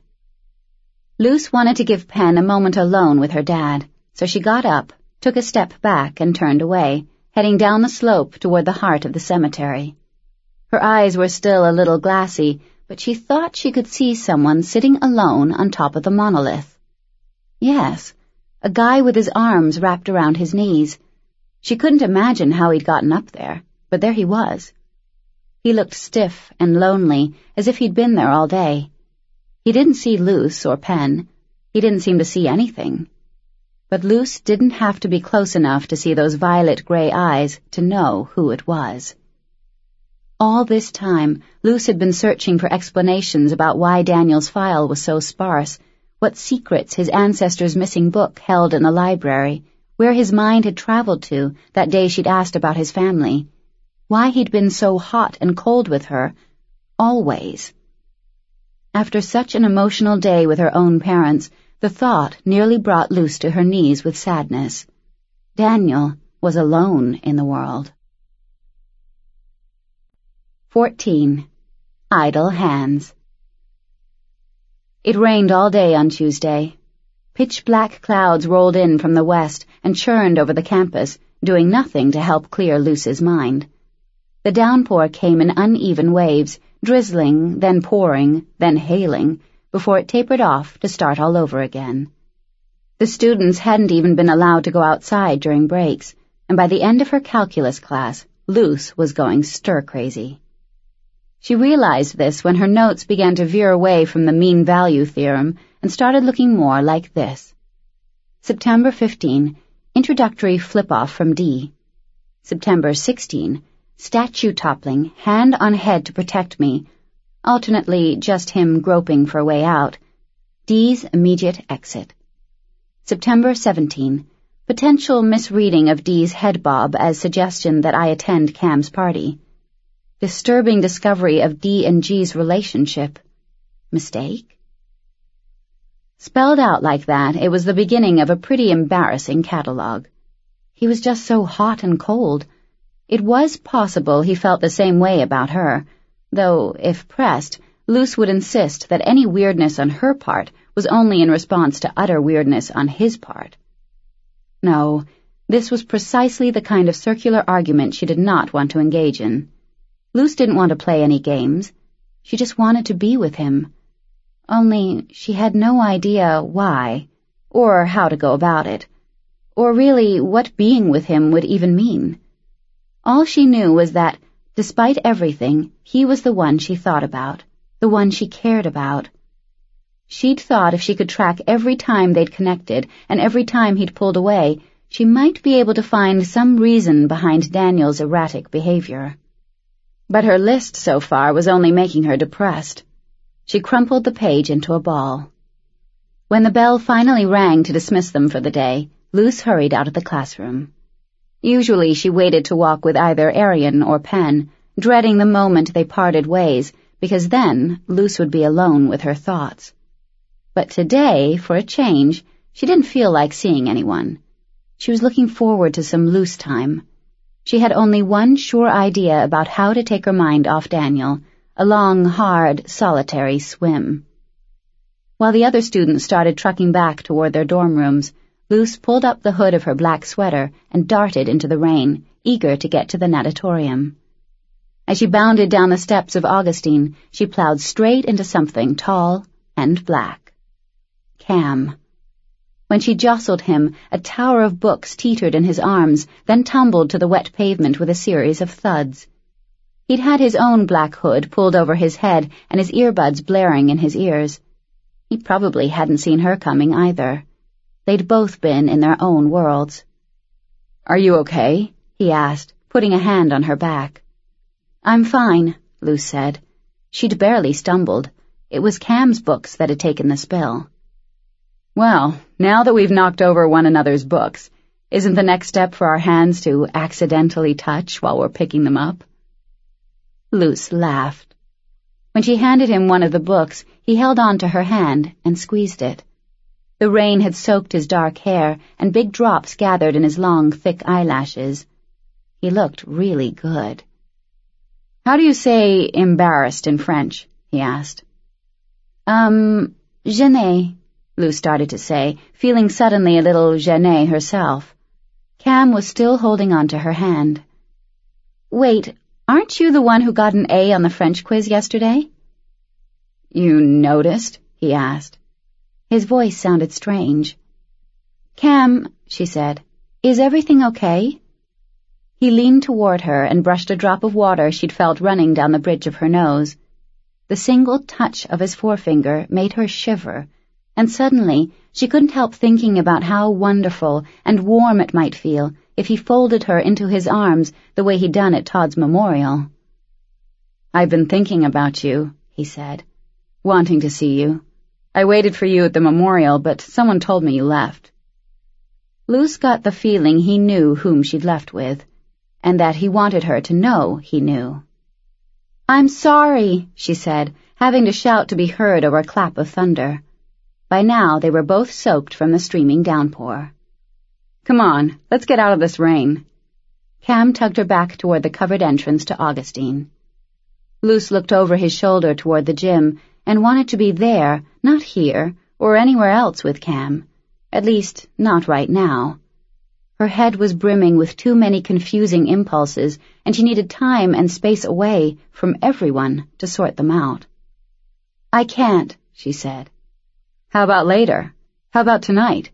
Luce wanted to give Pen a moment alone with her dad, so she got up, took a step back, and turned away, heading down the slope toward the heart of the cemetery. Her eyes were still a little glassy, but she thought she could see someone sitting alone on top of the monolith. Yes, a guy with his arms wrapped around his knees. She couldn't imagine how he'd gotten up there, but there he was. He looked stiff and lonely, as if he'd been there all day. He didn't see Luce or Pen. He didn't seem to see anything. But Luce didn't have to be close enough to see those violet-gray eyes to know who it was. All this time, Luce had been searching for explanations about why Daniel's file was so sparse, what secrets his ancestor's missing book held in the library, where his mind had traveled to that day she'd asked about his family, why he'd been so hot and cold with her, always. After such an emotional day with her own parents, the thought nearly brought Luce to her knees with sadness. Daniel was alone in the world. 14. Idle Hands. It rained all day on Tuesday. Pitch-black clouds rolled in from the west and churned over the campus, doing nothing to help clear Luce's mind. The downpour came in uneven waves, drizzling, then pouring, then hailing, before it tapered off to start all over again. The students hadn't even been allowed to go outside during breaks, and by the end of her calculus class, Luce was going stir-crazy. She realized this when her notes began to veer away from the mean value theorem and started looking more like this. September 15, introductory flip-off from D. September 16, statue toppling, hand on head to protect me, alternately just him groping for a way out. D's immediate exit. September 17, potential misreading of D's head bob as suggestion that I attend Cam's party. Disturbing discovery of D and G's relationship. Mistake? Spelled out like that, it was the beginning of a pretty embarrassing catalog. He was just so hot and cold. It was possible he felt the same way about her, though, if pressed, Luce would insist that any weirdness on her part was only in response to utter weirdness on his part. No, this was precisely the kind of circular argument she did not want to engage in. Luce didn't want to play any games. She just wanted to be with him. Only she had no idea why, or how to go about it, or really what being with him would even mean. All she knew was that, despite everything, he was the one she thought about, the one she cared about. She'd thought if she could track every time they'd connected and every time he'd pulled away, she might be able to find some reason behind Daniel's erratic behavior. But her list so far was only making her depressed. She crumpled the page into a ball. When the bell finally rang to dismiss them for the day, Luce hurried out of the classroom. Usually she waited to walk with either Arian or Pen, dreading the moment they parted ways, because then Luce would be alone with her thoughts. But today, for a change, she didn't feel like seeing anyone. She was looking forward to some Luce time. She had only one sure idea about how to take her mind off Daniel, a long, hard, solitary swim. While the other students started trucking back toward their dorm rooms, Luce pulled up the hood of her black sweater and darted into the rain, eager to get to the natatorium. As she bounded down the steps of Augustine, she plowed straight into something tall and black. Cam. When she jostled him, a tower of books teetered in his arms, then tumbled to the wet pavement with a series of thuds. He'd had his own black hood pulled over his head and his earbuds blaring in his ears. He probably hadn't seen her coming either. They'd both been in their own worlds. "Are you okay?" he asked, putting a hand on her back. "I'm fine," Luce said. She'd barely stumbled. It was Cam's books that had taken the spill. "Well, now that we've knocked over one another's books, isn't the next step for our hands to accidentally touch while we're picking them up?" Luce laughed. When she handed him one of the books, he held on to her hand and squeezed it. The rain had soaked his dark hair, and big drops gathered in his long, thick eyelashes. He looked really good. "How do you say embarrassed in French?" he asked. Gênée, Luce started to say, feeling suddenly a little gênée herself. Cam was still holding on to her hand. "Wait, aren't you the one who got an A on the French quiz yesterday?" "You noticed?" he asked. His voice sounded strange. "Cam," she said, "is everything okay?" He leaned toward her and brushed a drop of water she'd felt running down the bridge of her nose. The single touch of his forefinger made her shiver, and suddenly she couldn't help thinking about how wonderful and warm it might feel if he folded her into his arms the way he'd done at Todd's memorial. "I've been thinking about you," he said, "wanting to see you. I waited for you at the memorial, but someone told me you left." Luce got the feeling he knew whom she'd left with, and that he wanted her to know he knew. "I'm sorry," she said, having to shout to be heard over a clap of thunder. By now they were both soaked from the streaming downpour. "Come on, let's get out of this rain." Cam tugged her back toward the covered entrance to Augustine. Luce looked over his shoulder toward the gym and wanted to be there, not here, or anywhere else with Cam. At least, not right now. Her head was brimming with too many confusing impulses, and she needed time and space away from everyone to sort them out. "I can't," she said. "How about later? How about tonight?"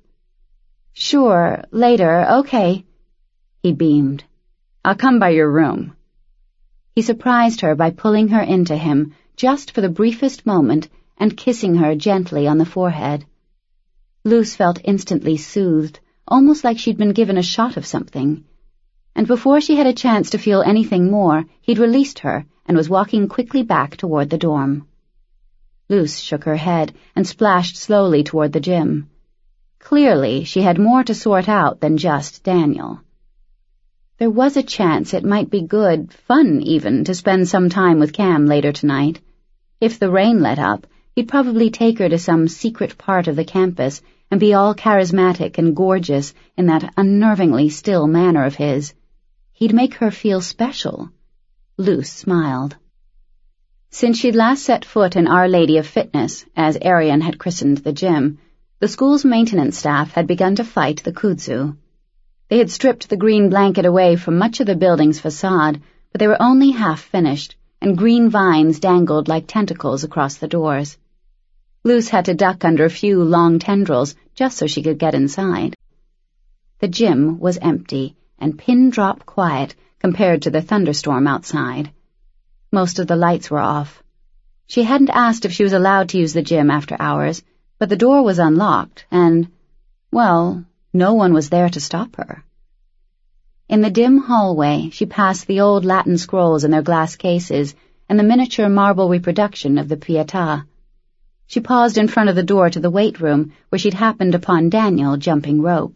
"Sure, later, okay." He beamed. "I'll come by your room." He surprised her by pulling her into him, just for the briefest moment, and kissing her gently on the forehead. Luce felt instantly soothed, almost like she'd been given a shot of something. And before she had a chance to feel anything more, he'd released her and was walking quickly back toward the dorm. Luce shook her head and splashed slowly toward the gym. Clearly, she had more to sort out than just Daniel. There was a chance it might be good, fun even, to spend some time with Cam later tonight. If the rain let up, he'd probably take her to some secret part of the campus and be all charismatic and gorgeous in that unnervingly still manner of his. He'd make her feel special. Luce smiled. Since she'd last set foot in Our Lady of Fitness, as Arian had christened the gym, the school's maintenance staff had begun to fight the kudzu. They had stripped the green blanket away from much of the building's facade, but they were only half finished, and green vines dangled like tentacles across the doors. Luce had to duck under a few long tendrils just so she could get inside. The gym was empty and pin-drop quiet compared to the thunderstorm outside. Most of the lights were off. She hadn't asked if she was allowed to use the gym after hours, but the door was unlocked and, well, no one was there to stop her. In the dim hallway, she passed the old Latin scrolls in their glass cases and the miniature marble reproduction of the Pietà. She paused in front of the door to the weight room where she'd happened upon Daniel jumping rope.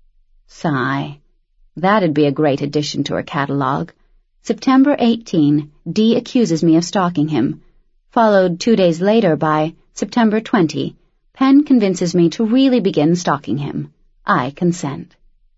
Sigh. That'd be a great addition to her catalog. September 18, D accuses me of stalking him, followed 2 days later by September 20, Penn convinces me to really begin stalking him. I consent.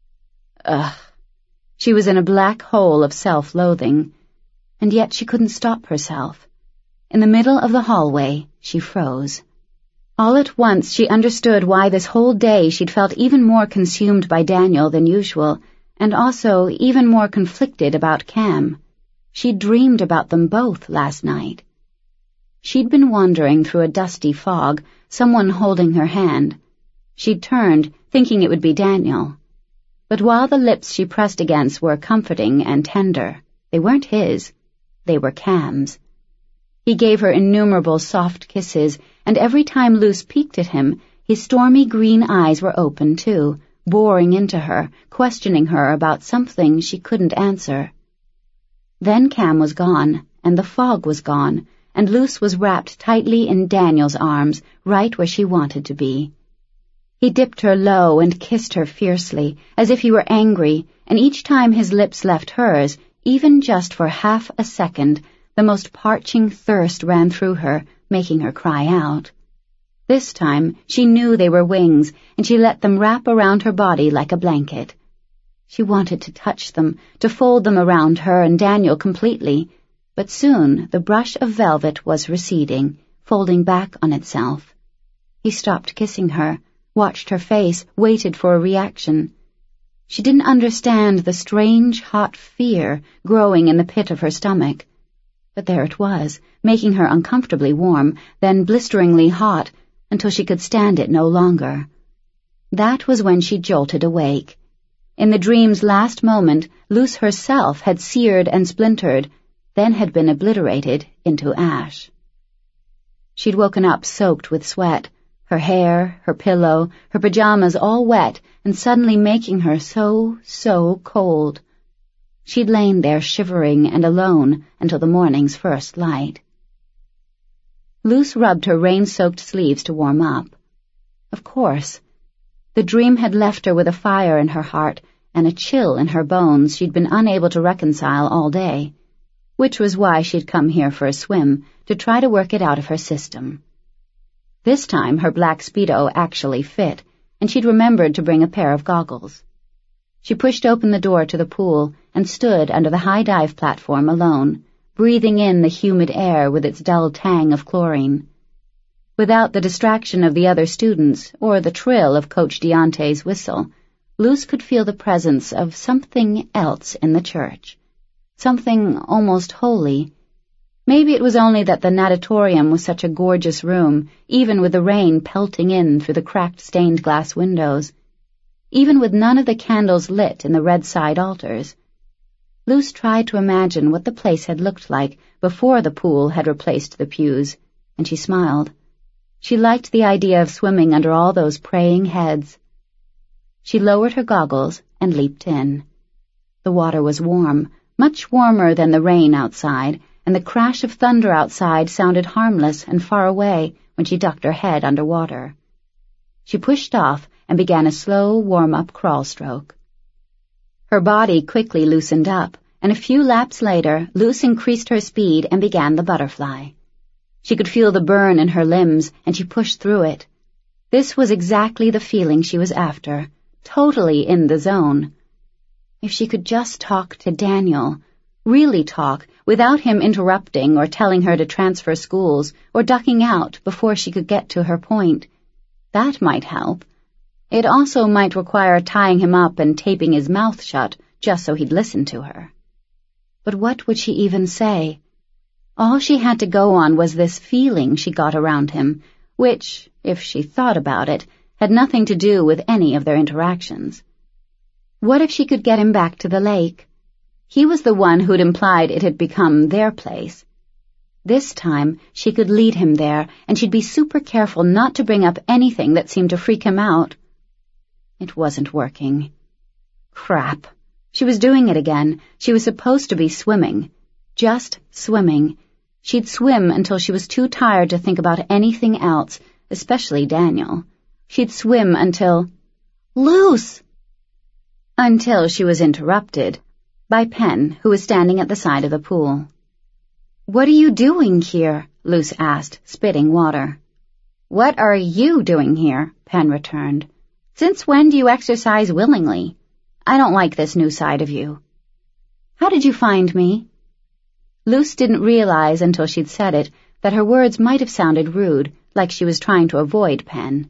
Ugh. She was in a black hole of self-loathing, and yet she couldn't stop herself. In the middle of the hallway, she froze. All at once she understood why this whole day she'd felt even more consumed by Daniel than usual, and also even more conflicted about Cam. She'd dreamed about them both last night. She'd been wandering through a dusty fog, someone holding her hand. She'd turned, thinking it would be Daniel. But while the lips she pressed against were comforting and tender, they weren't his. They were Cam's. He gave her innumerable soft kisses, and every time Luce peeked at him, his stormy green eyes were open too, boring into her, questioning her about something she couldn't answer. Then Cam was gone, and the fog was gone, and Luce was wrapped tightly in Daniel's arms, right where she wanted to be. He dipped her low and kissed her fiercely, as if he were angry, and each time his lips left hers, even just for half a second, the most parching thirst ran through her, making her cry out. This time she knew they were wings, and she let them wrap around her body like a blanket. She wanted to touch them, to fold them around her and Daniel completely, but soon the brush of velvet was receding, folding back on itself. He stopped kissing her, watched her face, waited for a reaction. She didn't understand the strange, hot fear growing in the pit of her stomach. But there it was, making her uncomfortably warm, then blisteringly hot, until she could stand it no longer. That was when she jolted awake. In the dream's last moment, Luce herself had seared and splintered, then had been obliterated into ash. She'd woken up soaked with sweat, her hair, her pillow, her pajamas all wet and suddenly making her so cold. She'd lain there shivering and alone until the morning's first light. Luce rubbed her rain-soaked sleeves to warm up. Of course. The dream had left her with a fire in her heart and a chill in her bones she'd been unable to reconcile all day, which was why she'd come here for a swim, to try to work it out of her system. This time her black Speedo actually fit, and she'd remembered to bring a pair of goggles. She pushed open the door to the pool and stood under the high dive platform alone, breathing in the humid air with its dull tang of chlorine. Without the distraction of the other students or the trill of Coach Deontay's whistle, Luce could feel the presence of something else in the church, something almost holy. Maybe it was only that the natatorium was such a gorgeous room, even with the rain pelting in through the cracked stained glass windows, even with none of the candles lit in the red side altars. Luce tried to imagine what the place had looked like before the pool had replaced the pews, and she smiled. She liked the idea of swimming under all those praying heads. She lowered her goggles and leaped in. The water was warm, much warmer than the rain outside, and the crash of thunder outside sounded harmless and far away when she ducked her head under water. She pushed off and began a slow warm-up crawl stroke. Her body quickly loosened up, and a few laps later, Luce increased her speed and began the butterfly. She could feel the burn in her limbs, and she pushed through it. This was exactly the feeling she was after, totally in the zone. If she could just talk to Daniel, really talk, without him interrupting or telling her to transfer schools or ducking out before she could get to her point, that might help. It also might require tying him up and taping his mouth shut just so he'd listen to her. But what would she even say? All she had to go on was this feeling she got around him, which, if she thought about it, had nothing to do with any of their interactions. What if she could get him back to the lake? He was the one who'd implied it had become their place. This time, she could lead him there, and she'd be super careful not to bring up anything that seemed to freak him out. It wasn't working. Crap. She was doing it again. She was supposed to be swimming. Just swimming. She'd swim until she was too tired to think about anything else, especially Daniel. She'd swim until... Luce! Until she was interrupted by Penn, who was standing at the side of the pool. "What are you doing here?" Luce asked, spitting water. "What are you doing here?" Penn returned. "Since when do you exercise willingly? I don't like this new side of you." "How did you find me?" Luce didn't realize until she'd said it that her words might have sounded rude, like she was trying to avoid Penn.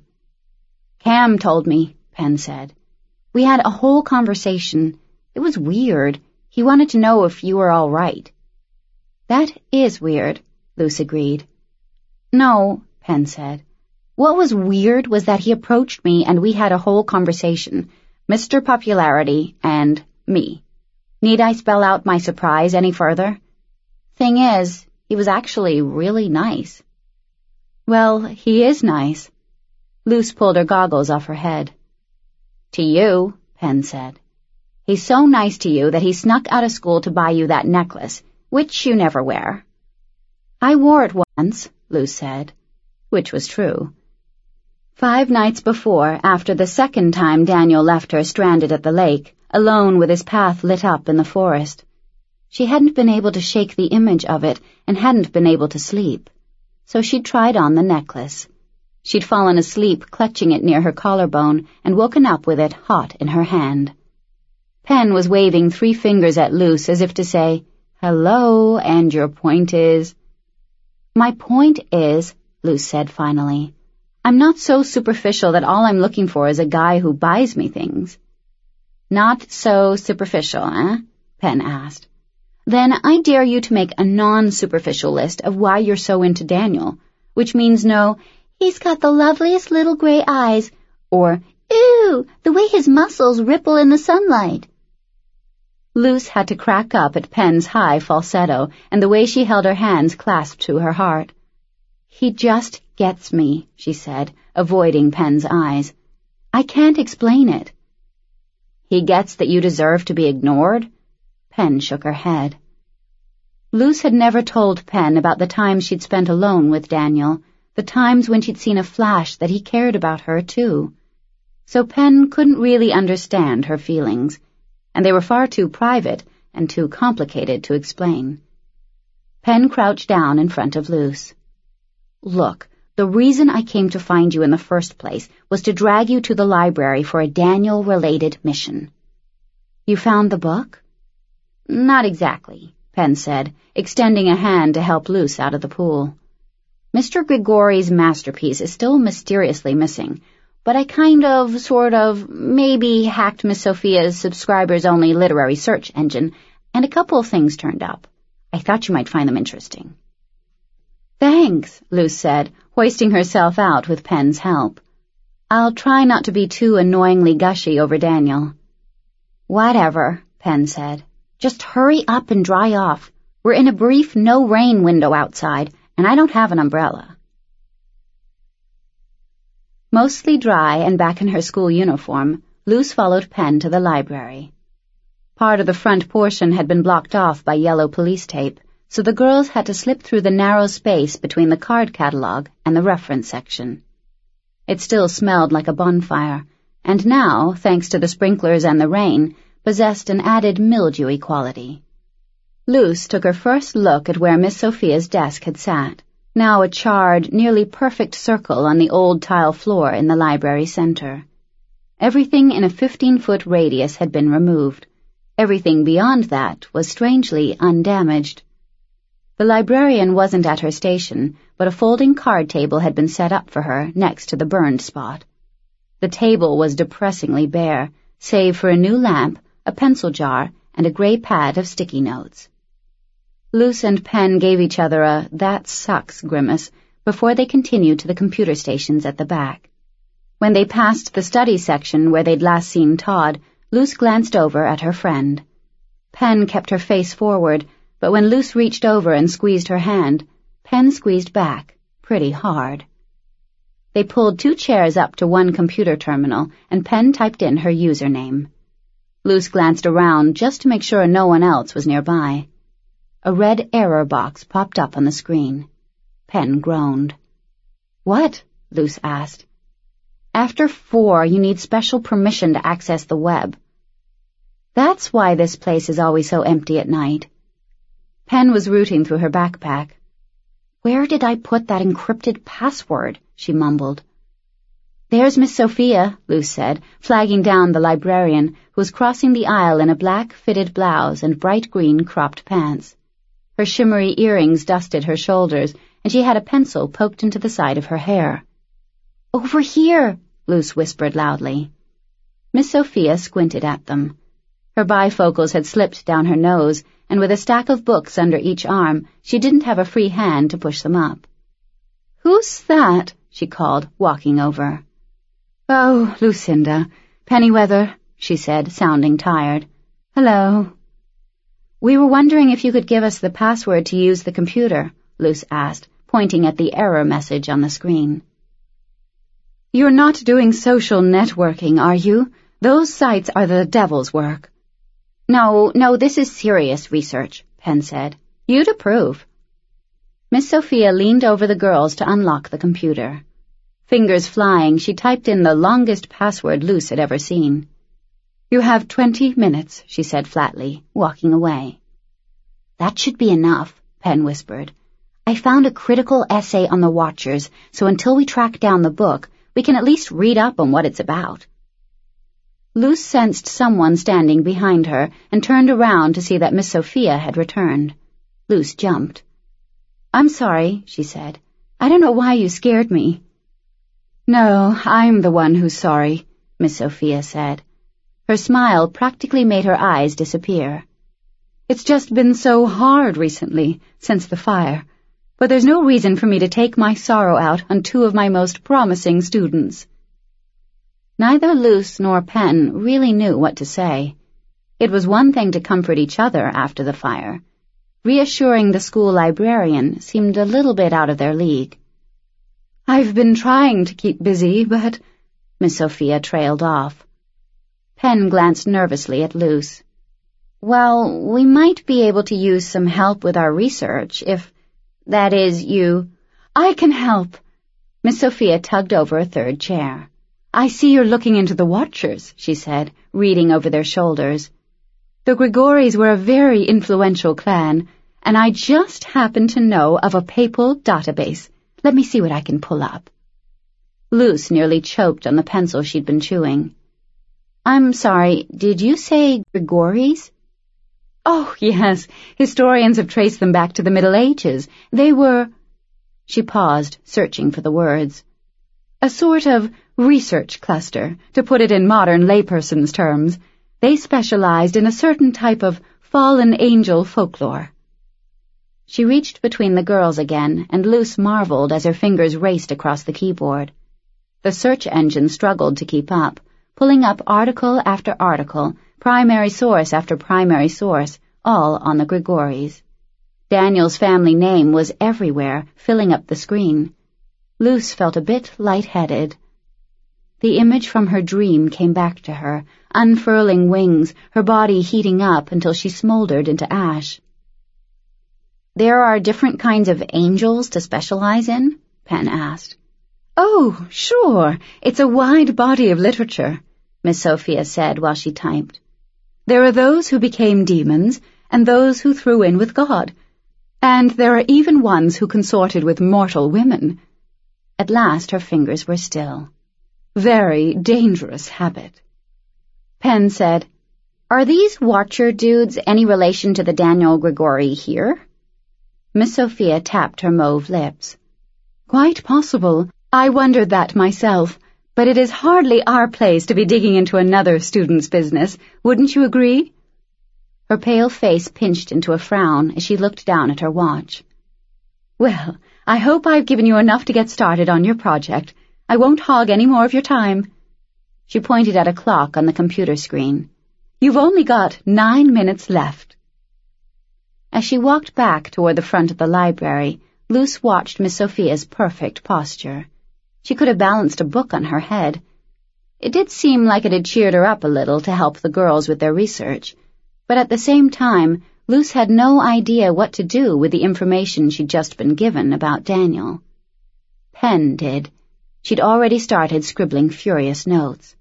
"Cam told me," Penn said. "We had a whole conversation. It was weird. He wanted to know if you were all right." "That is weird," Luce agreed. "No," Penn said. "What was weird was that he approached me and we had a whole conversation. Mr. Popularity and me. Need I spell out my surprise any further? Thing is, he was actually really nice." "Well, he is nice." Luce pulled her goggles off her head. "To you," Penn said. "He's so nice to you that he snuck out of school to buy you that necklace, which you never wear." "I wore it once," Luce said, which was true. 5 nights before, after the second time Daniel left her stranded at the lake, alone with his path lit up in the forest. She hadn't been able to shake the image of it and hadn't been able to sleep. So she'd tried on the necklace. She'd fallen asleep clutching it near her collarbone and woken up with it hot in her hand. Penn was waving 3 fingers at Luce as if to say, "Hello, and your point is?" "My point is," Luce said finally, "I'm not so superficial that all I'm looking for is a guy who buys me things." "Not so superficial, eh?" Penn asked. "Then I dare you to make a non-superficial list of why you're so into Daniel, which means no, he's got the loveliest little gray eyes, or, ew, the way his muscles ripple in the sunlight." Luce had to crack up at Penn's high falsetto and the way she held her hands clasped to her heart. "He just gets me," she said, avoiding Penn's eyes. "I can't explain it." "He gets that you deserve to be ignored?" Penn shook her head. Luce had never told Penn about the times she'd spent alone with Daniel, the times when she'd seen a flash that he cared about her, too. So Penn couldn't really understand her feelings, and they were far too private and too complicated to explain. Penn crouched down in front of Luce. "Look, the reason I came to find you in the first place was to drag you to the library for a Daniel-related mission." "You found the book?" "Not exactly," Penn said, extending a hand to help Luce out of the pool. "Mr. Grigori's masterpiece is still mysteriously missing, but I sort of, maybe hacked Miss Sophia's subscribers-only literary search engine, and a couple of things turned up. I thought you might find them interesting." "Thanks," Luce said, hoisting herself out with Penn's help. "I'll try not to be too annoyingly gushy over Daniel." "Whatever," Penn said. "Just hurry up and dry off. We're in a brief no-rain window outside, and I don't have an umbrella." Mostly dry and back in her school uniform, Luce followed Penn to the library. Part of the front portion had been blocked off by yellow police tape, so the girls had to slip through the narrow space between the card catalog and the reference section. It still smelled like a bonfire, and now, thanks to the sprinklers and the rain, possessed an added mildewy quality. Luce took her first look at where Miss Sophia's desk had sat, now a charred, nearly perfect circle on the old tile floor in the library center. Everything in a 15-foot radius had been removed. Everything beyond that was strangely undamaged. The librarian wasn't at her station, but a folding card table had been set up for her next to the burned spot. The table was depressingly bare, save for a new lamp, a pencil jar, and a gray pad of sticky notes. Luce and Pen gave each other a "that sucks" grimace before they continued to the computer stations at the back. When they passed the study section where they'd last seen Todd, Luce glanced over at her friend. Pen kept her face forward, but when Luce reached over and squeezed her hand, Pen squeezed back, pretty hard. They pulled 2 chairs up to one computer terminal, and Pen typed in her username. Luce glanced around just to make sure no one else was nearby. A red error box popped up on the screen. Pen groaned. "What?" Luce asked. "After 4, you need special permission to access the web. That's why this place is always so empty at night." Pen was rooting through her backpack. "Where did I put that encrypted password?" she mumbled. "There's Miss Sophia," Luce said, flagging down the librarian, who was crossing the aisle in a black fitted blouse and bright green cropped pants. Her shimmery earrings dusted her shoulders, and she had a pencil poked into the side of her hair. "Over here," Luce whispered loudly. Miss Sophia squinted at them. Her bifocals had slipped down her nose, and with a stack of books under each arm, she didn't have a free hand to push them up. "Who's that?" she called, walking over. "Oh, Lucinda. Pennyweather," she said, sounding tired. "Hello." "We were wondering if you could give us the password to use the computer," Luce asked, pointing at the error message on the screen. "You're not doing social networking, are you? Those sites are the devil's work." No, this is serious research," Pen said. "You'd approve." Miss Sophia leaned over the girls to unlock the computer. Fingers flying, she typed in the longest password Luce had ever seen. "You have 20 minutes, she said flatly, walking away. "That should be enough," Pen whispered. "I found a critical essay on the Watchers, so until we track down the book, we can at least read up on what it's about." Luce sensed someone standing behind her and turned around to see that Miss Sophia had returned. Luce jumped. "I'm sorry," she said. "I don't know why you scared me." "No, I'm the one who's sorry," Miss Sophia said. Her smile practically made her eyes disappear. "It's just been so hard recently, since the fire. But there's no reason for me to take my sorrow out on 2 of my most promising students." Neither Luce nor Pen really knew what to say. It was one thing to comfort each other after the fire. Reassuring the school librarian seemed a little bit out of their league. "I've been trying to keep busy, but—" Miss Sophia trailed off. Pen glanced nervously at Luce. "Well, we might be able to use some help with our research if— that is, you—" "I can help." Miss Sophia tugged over a 3rd chair. "I see you're looking into the Watchers," she said, reading over their shoulders. "The Grigoris were a very influential clan, and I just happen to know of a papal database. Let me see what I can pull up." Luce nearly choked on the pencil she'd been chewing. "I'm sorry, did you say Grigoris?" "Oh, yes. Historians have traced them back to the Middle Ages. They were—" She paused, searching for the words. "A sort of research cluster, to put it in modern layperson's terms. They specialized in a certain type of fallen angel folklore." She reached between the girls again, and Luce marveled as her fingers raced across the keyboard. The search engine struggled to keep up, pulling up article after article, primary source after primary source, all on the Grigoris. Daniel's family name was everywhere, filling up the screen. Luce felt a bit lightheaded. The image from her dream came back to her, unfurling wings, her body heating up until she smoldered into ash. "There are different kinds of angels to specialize in?" Pen asked. "Oh, sure. It's a wide body of literature," Miss Sophia said while she typed. "There are those who became demons, and those who threw in with God. And there are even ones who consorted with mortal women." At last her fingers were still. "Very dangerous habit." Pen said, Are these Watcher dudes any relation to the Daniel Grigori here? Miss Sophia tapped her mauve lips. Quite possible. I wondered that myself, but it is hardly our place to be digging into another student's business. Wouldn't you agree? Her pale face pinched into a frown as she looked down at her watch. Well, I hope I've given you enough to get started on your project. I won't hog any more of your time. She pointed at a clock on the computer screen. You've only got 9 minutes left. As she walked back toward the front of the library, Luce watched Miss Sophia's perfect posture. She could have balanced a book on her head. It did seem like it had cheered her up a little to help the girls with their research, but at the same time, Luce had no idea what to do with the information she'd just been given about Daniel. Pen did. She'd already started scribbling furious notes.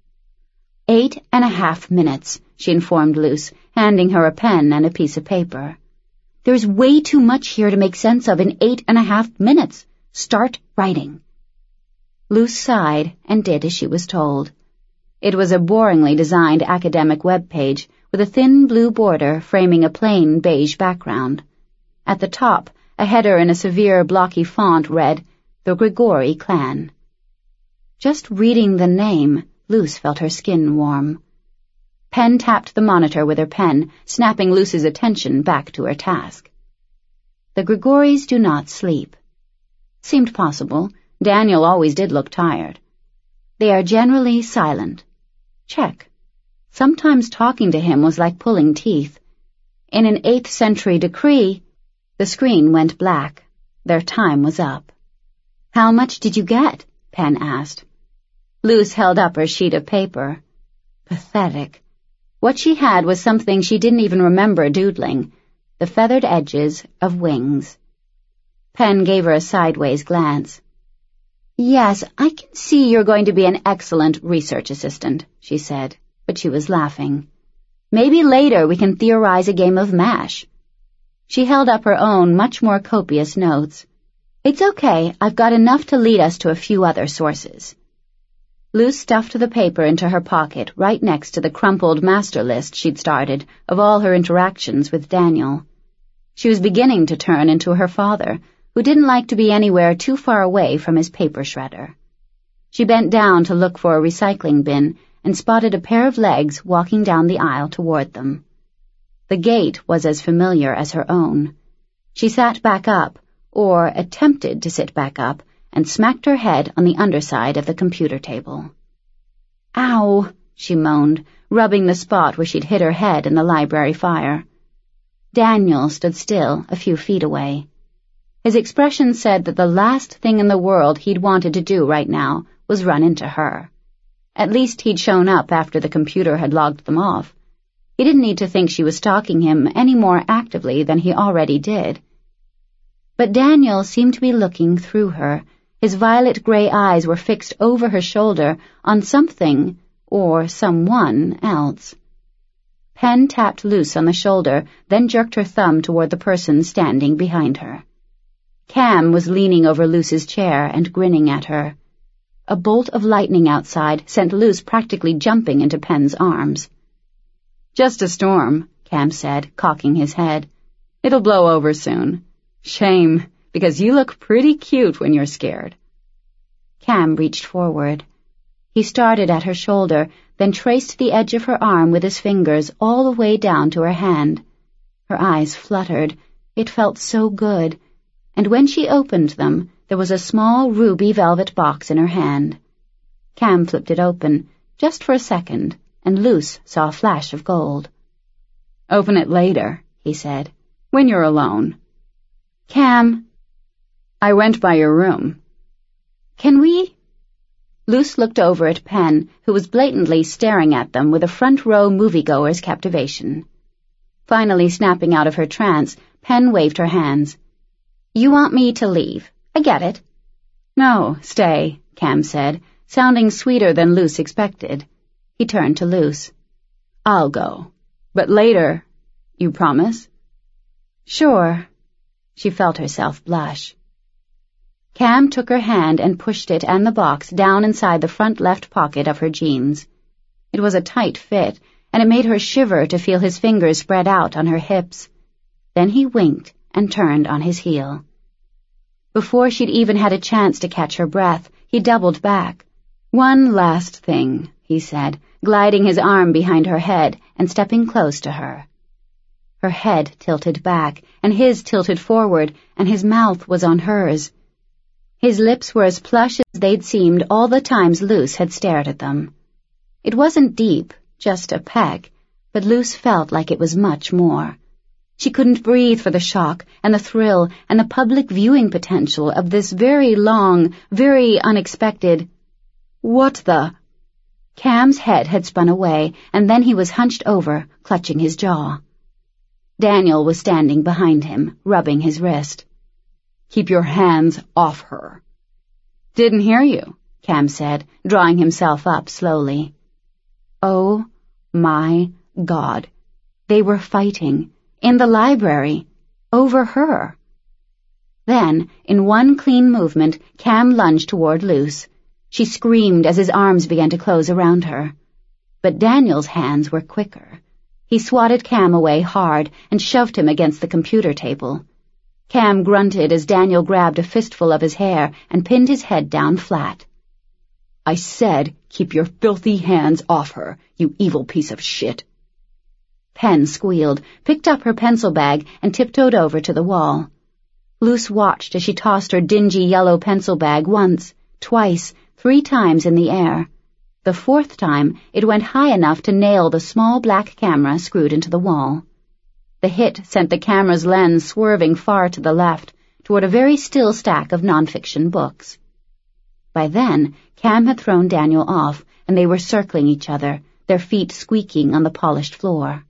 8.5 minutes, she informed Luce, handing her a pen and a piece of paper. There's way too much here to make sense of in 8.5 minutes. Start writing. Luce sighed and did as she was told. It was a boringly designed academic web page with a thin blue border framing a plain beige background. At the top, a header in a severe blocky font read, The Grigori Clan. Just reading the name, Luce felt her skin warm. Pen tapped the monitor with her pen, snapping Luce's attention back to her task. The Grigoris do not sleep. Seemed possible. Daniel always did look tired. They are generally silent. Check. Sometimes talking to him was like pulling teeth. In an 8th century decree, the screen went black. Their time was up. How much did you get? Pen asked. Luce held up her sheet of paper. Pathetic. What she had was something she didn't even remember doodling, the feathered edges of wings. Pen gave her a sideways glance. Yes, I can see you're going to be an excellent research assistant, she said, but she was laughing. Maybe later we can theorize a game of MASH. She held up her own, much more copious notes. It's okay, I've got enough to lead us to a few other sources. Luce stuffed the paper into her pocket right next to the crumpled master list she'd started of all her interactions with Daniel. She was beginning to turn into her father, who didn't like to be anywhere too far away from his paper shredder. She bent down to look for a recycling bin and spotted a pair of legs walking down the aisle toward them. The gait was as familiar as her own. She sat back up, or attempted to sit back up, and smacked her head on the underside of the computer table. Ow, she moaned, rubbing the spot where she'd hit her head in the library fire. Daniel stood still a few feet away. His expression said that the last thing in the world he'd wanted to do right now was run into her. At least he'd shown up after the computer had logged them off. He didn't need to think she was stalking him any more actively than he already did. But Daniel seemed to be looking through her. His violet-gray eyes were fixed over her shoulder on something or someone else. Pen tapped Luce on the shoulder, then jerked her thumb toward the person standing behind her. Cam was leaning over Luce's chair and grinning at her. A bolt of lightning outside sent Luce practically jumping into Pen's arms. Just a storm, Cam said, cocking his head. It'll blow over soon. Shame, because you look pretty cute when you're scared. Cam reached forward. He started at her shoulder, then traced the edge of her arm with his fingers all the way down to her hand. Her eyes fluttered. It felt so good. And when she opened them, there was a small ruby velvet box in her hand. Cam flipped it open, just for a second, and Luce saw a flash of gold. Open it later, he said, when you're alone. Cam. I went by your room. Can we? Luce looked over at Pen, who was blatantly staring at them with a front-row moviegoer's captivation. Finally snapping out of her trance, Pen waved her hands. You want me to leave. I get it. No, stay, Cam said, sounding sweeter than Luce expected. He turned to Luce. I'll go. But later, you promise? Sure. She felt herself blush. Cam took her hand and pushed it and the box down inside the front left pocket of her jeans. It was a tight fit, and it made her shiver to feel his fingers spread out on her hips. Then he winked and turned on his heel. Before she'd even had a chance to catch her breath, he doubled back. "One last thing," he said, gliding his arm behind her head and stepping close to her. Her head tilted back, and his tilted forward, and his mouth was on hers. His lips were as plush as they'd seemed all the times Luce had stared at them. It wasn't deep, just a peck, but Luce felt like it was much more. She couldn't breathe for the shock and the thrill and the public viewing potential of this very long, very unexpected... "What the—" Cam's head had spun away, and then he was hunched over, clutching his jaw. Daniel was standing behind him, rubbing his wrist. "Keep your hands off her." "Didn't hear you," Cam said, drawing himself up slowly. Oh, my God. They were fighting. In the library. Over her. Then, in one clean movement, Cam lunged toward Luce. She screamed as his arms began to close around her. But Daniel's hands were quicker. He swatted Cam away hard and shoved him against the computer table. Cam grunted as Daniel grabbed a fistful of his hair and pinned his head down flat. "I said, keep your filthy hands off her, you evil piece of shit." Pen squealed, picked up her pencil bag, and tiptoed over to the wall. Luce watched as she tossed her dingy yellow pencil bag once, twice, 3 times in the air. The 4th time, it went high enough to nail the small black camera screwed into the wall. The hit sent the camera's lens swerving far to the left, toward a very still stack of nonfiction books. By then, Cam had thrown Daniel off, and they were circling each other, their feet squeaking on the polished floor.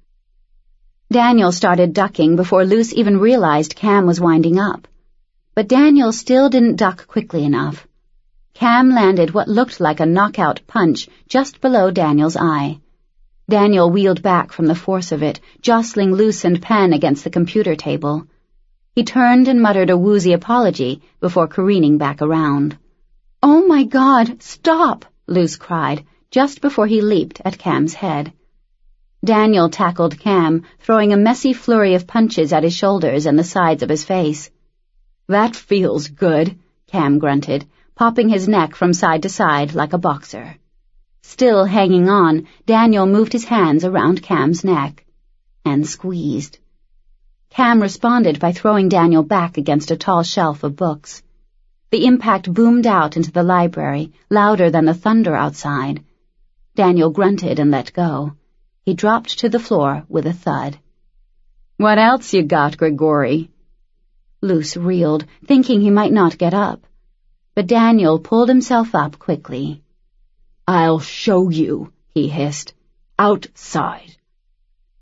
Daniel started ducking before Luce even realized Cam was winding up. But Daniel still didn't duck quickly enough. Cam landed what looked like a knockout punch just below Daniel's eye. Daniel wheeled back from the force of it, jostling Luce and Pen against the computer table. He turned and muttered a woozy apology before careening back around. "Oh my God, stop!" Luce cried, just before he leaped at Cam's head. Daniel tackled Cam, throwing a messy flurry of punches at his shoulders and the sides of his face. "That feels good," Cam grunted, popping his neck from side to side like a boxer. Still hanging on, Daniel moved his hands around Cam's neck and squeezed. Cam responded by throwing Daniel back against a tall shelf of books. The impact boomed out into the library, louder than the thunder outside. Daniel grunted and let go. He dropped to the floor with a thud. "What else you got, Grigori?" Luce reeled, thinking he might not get up. But Daniel pulled himself up quickly. "I'll show you," he hissed. "Outside."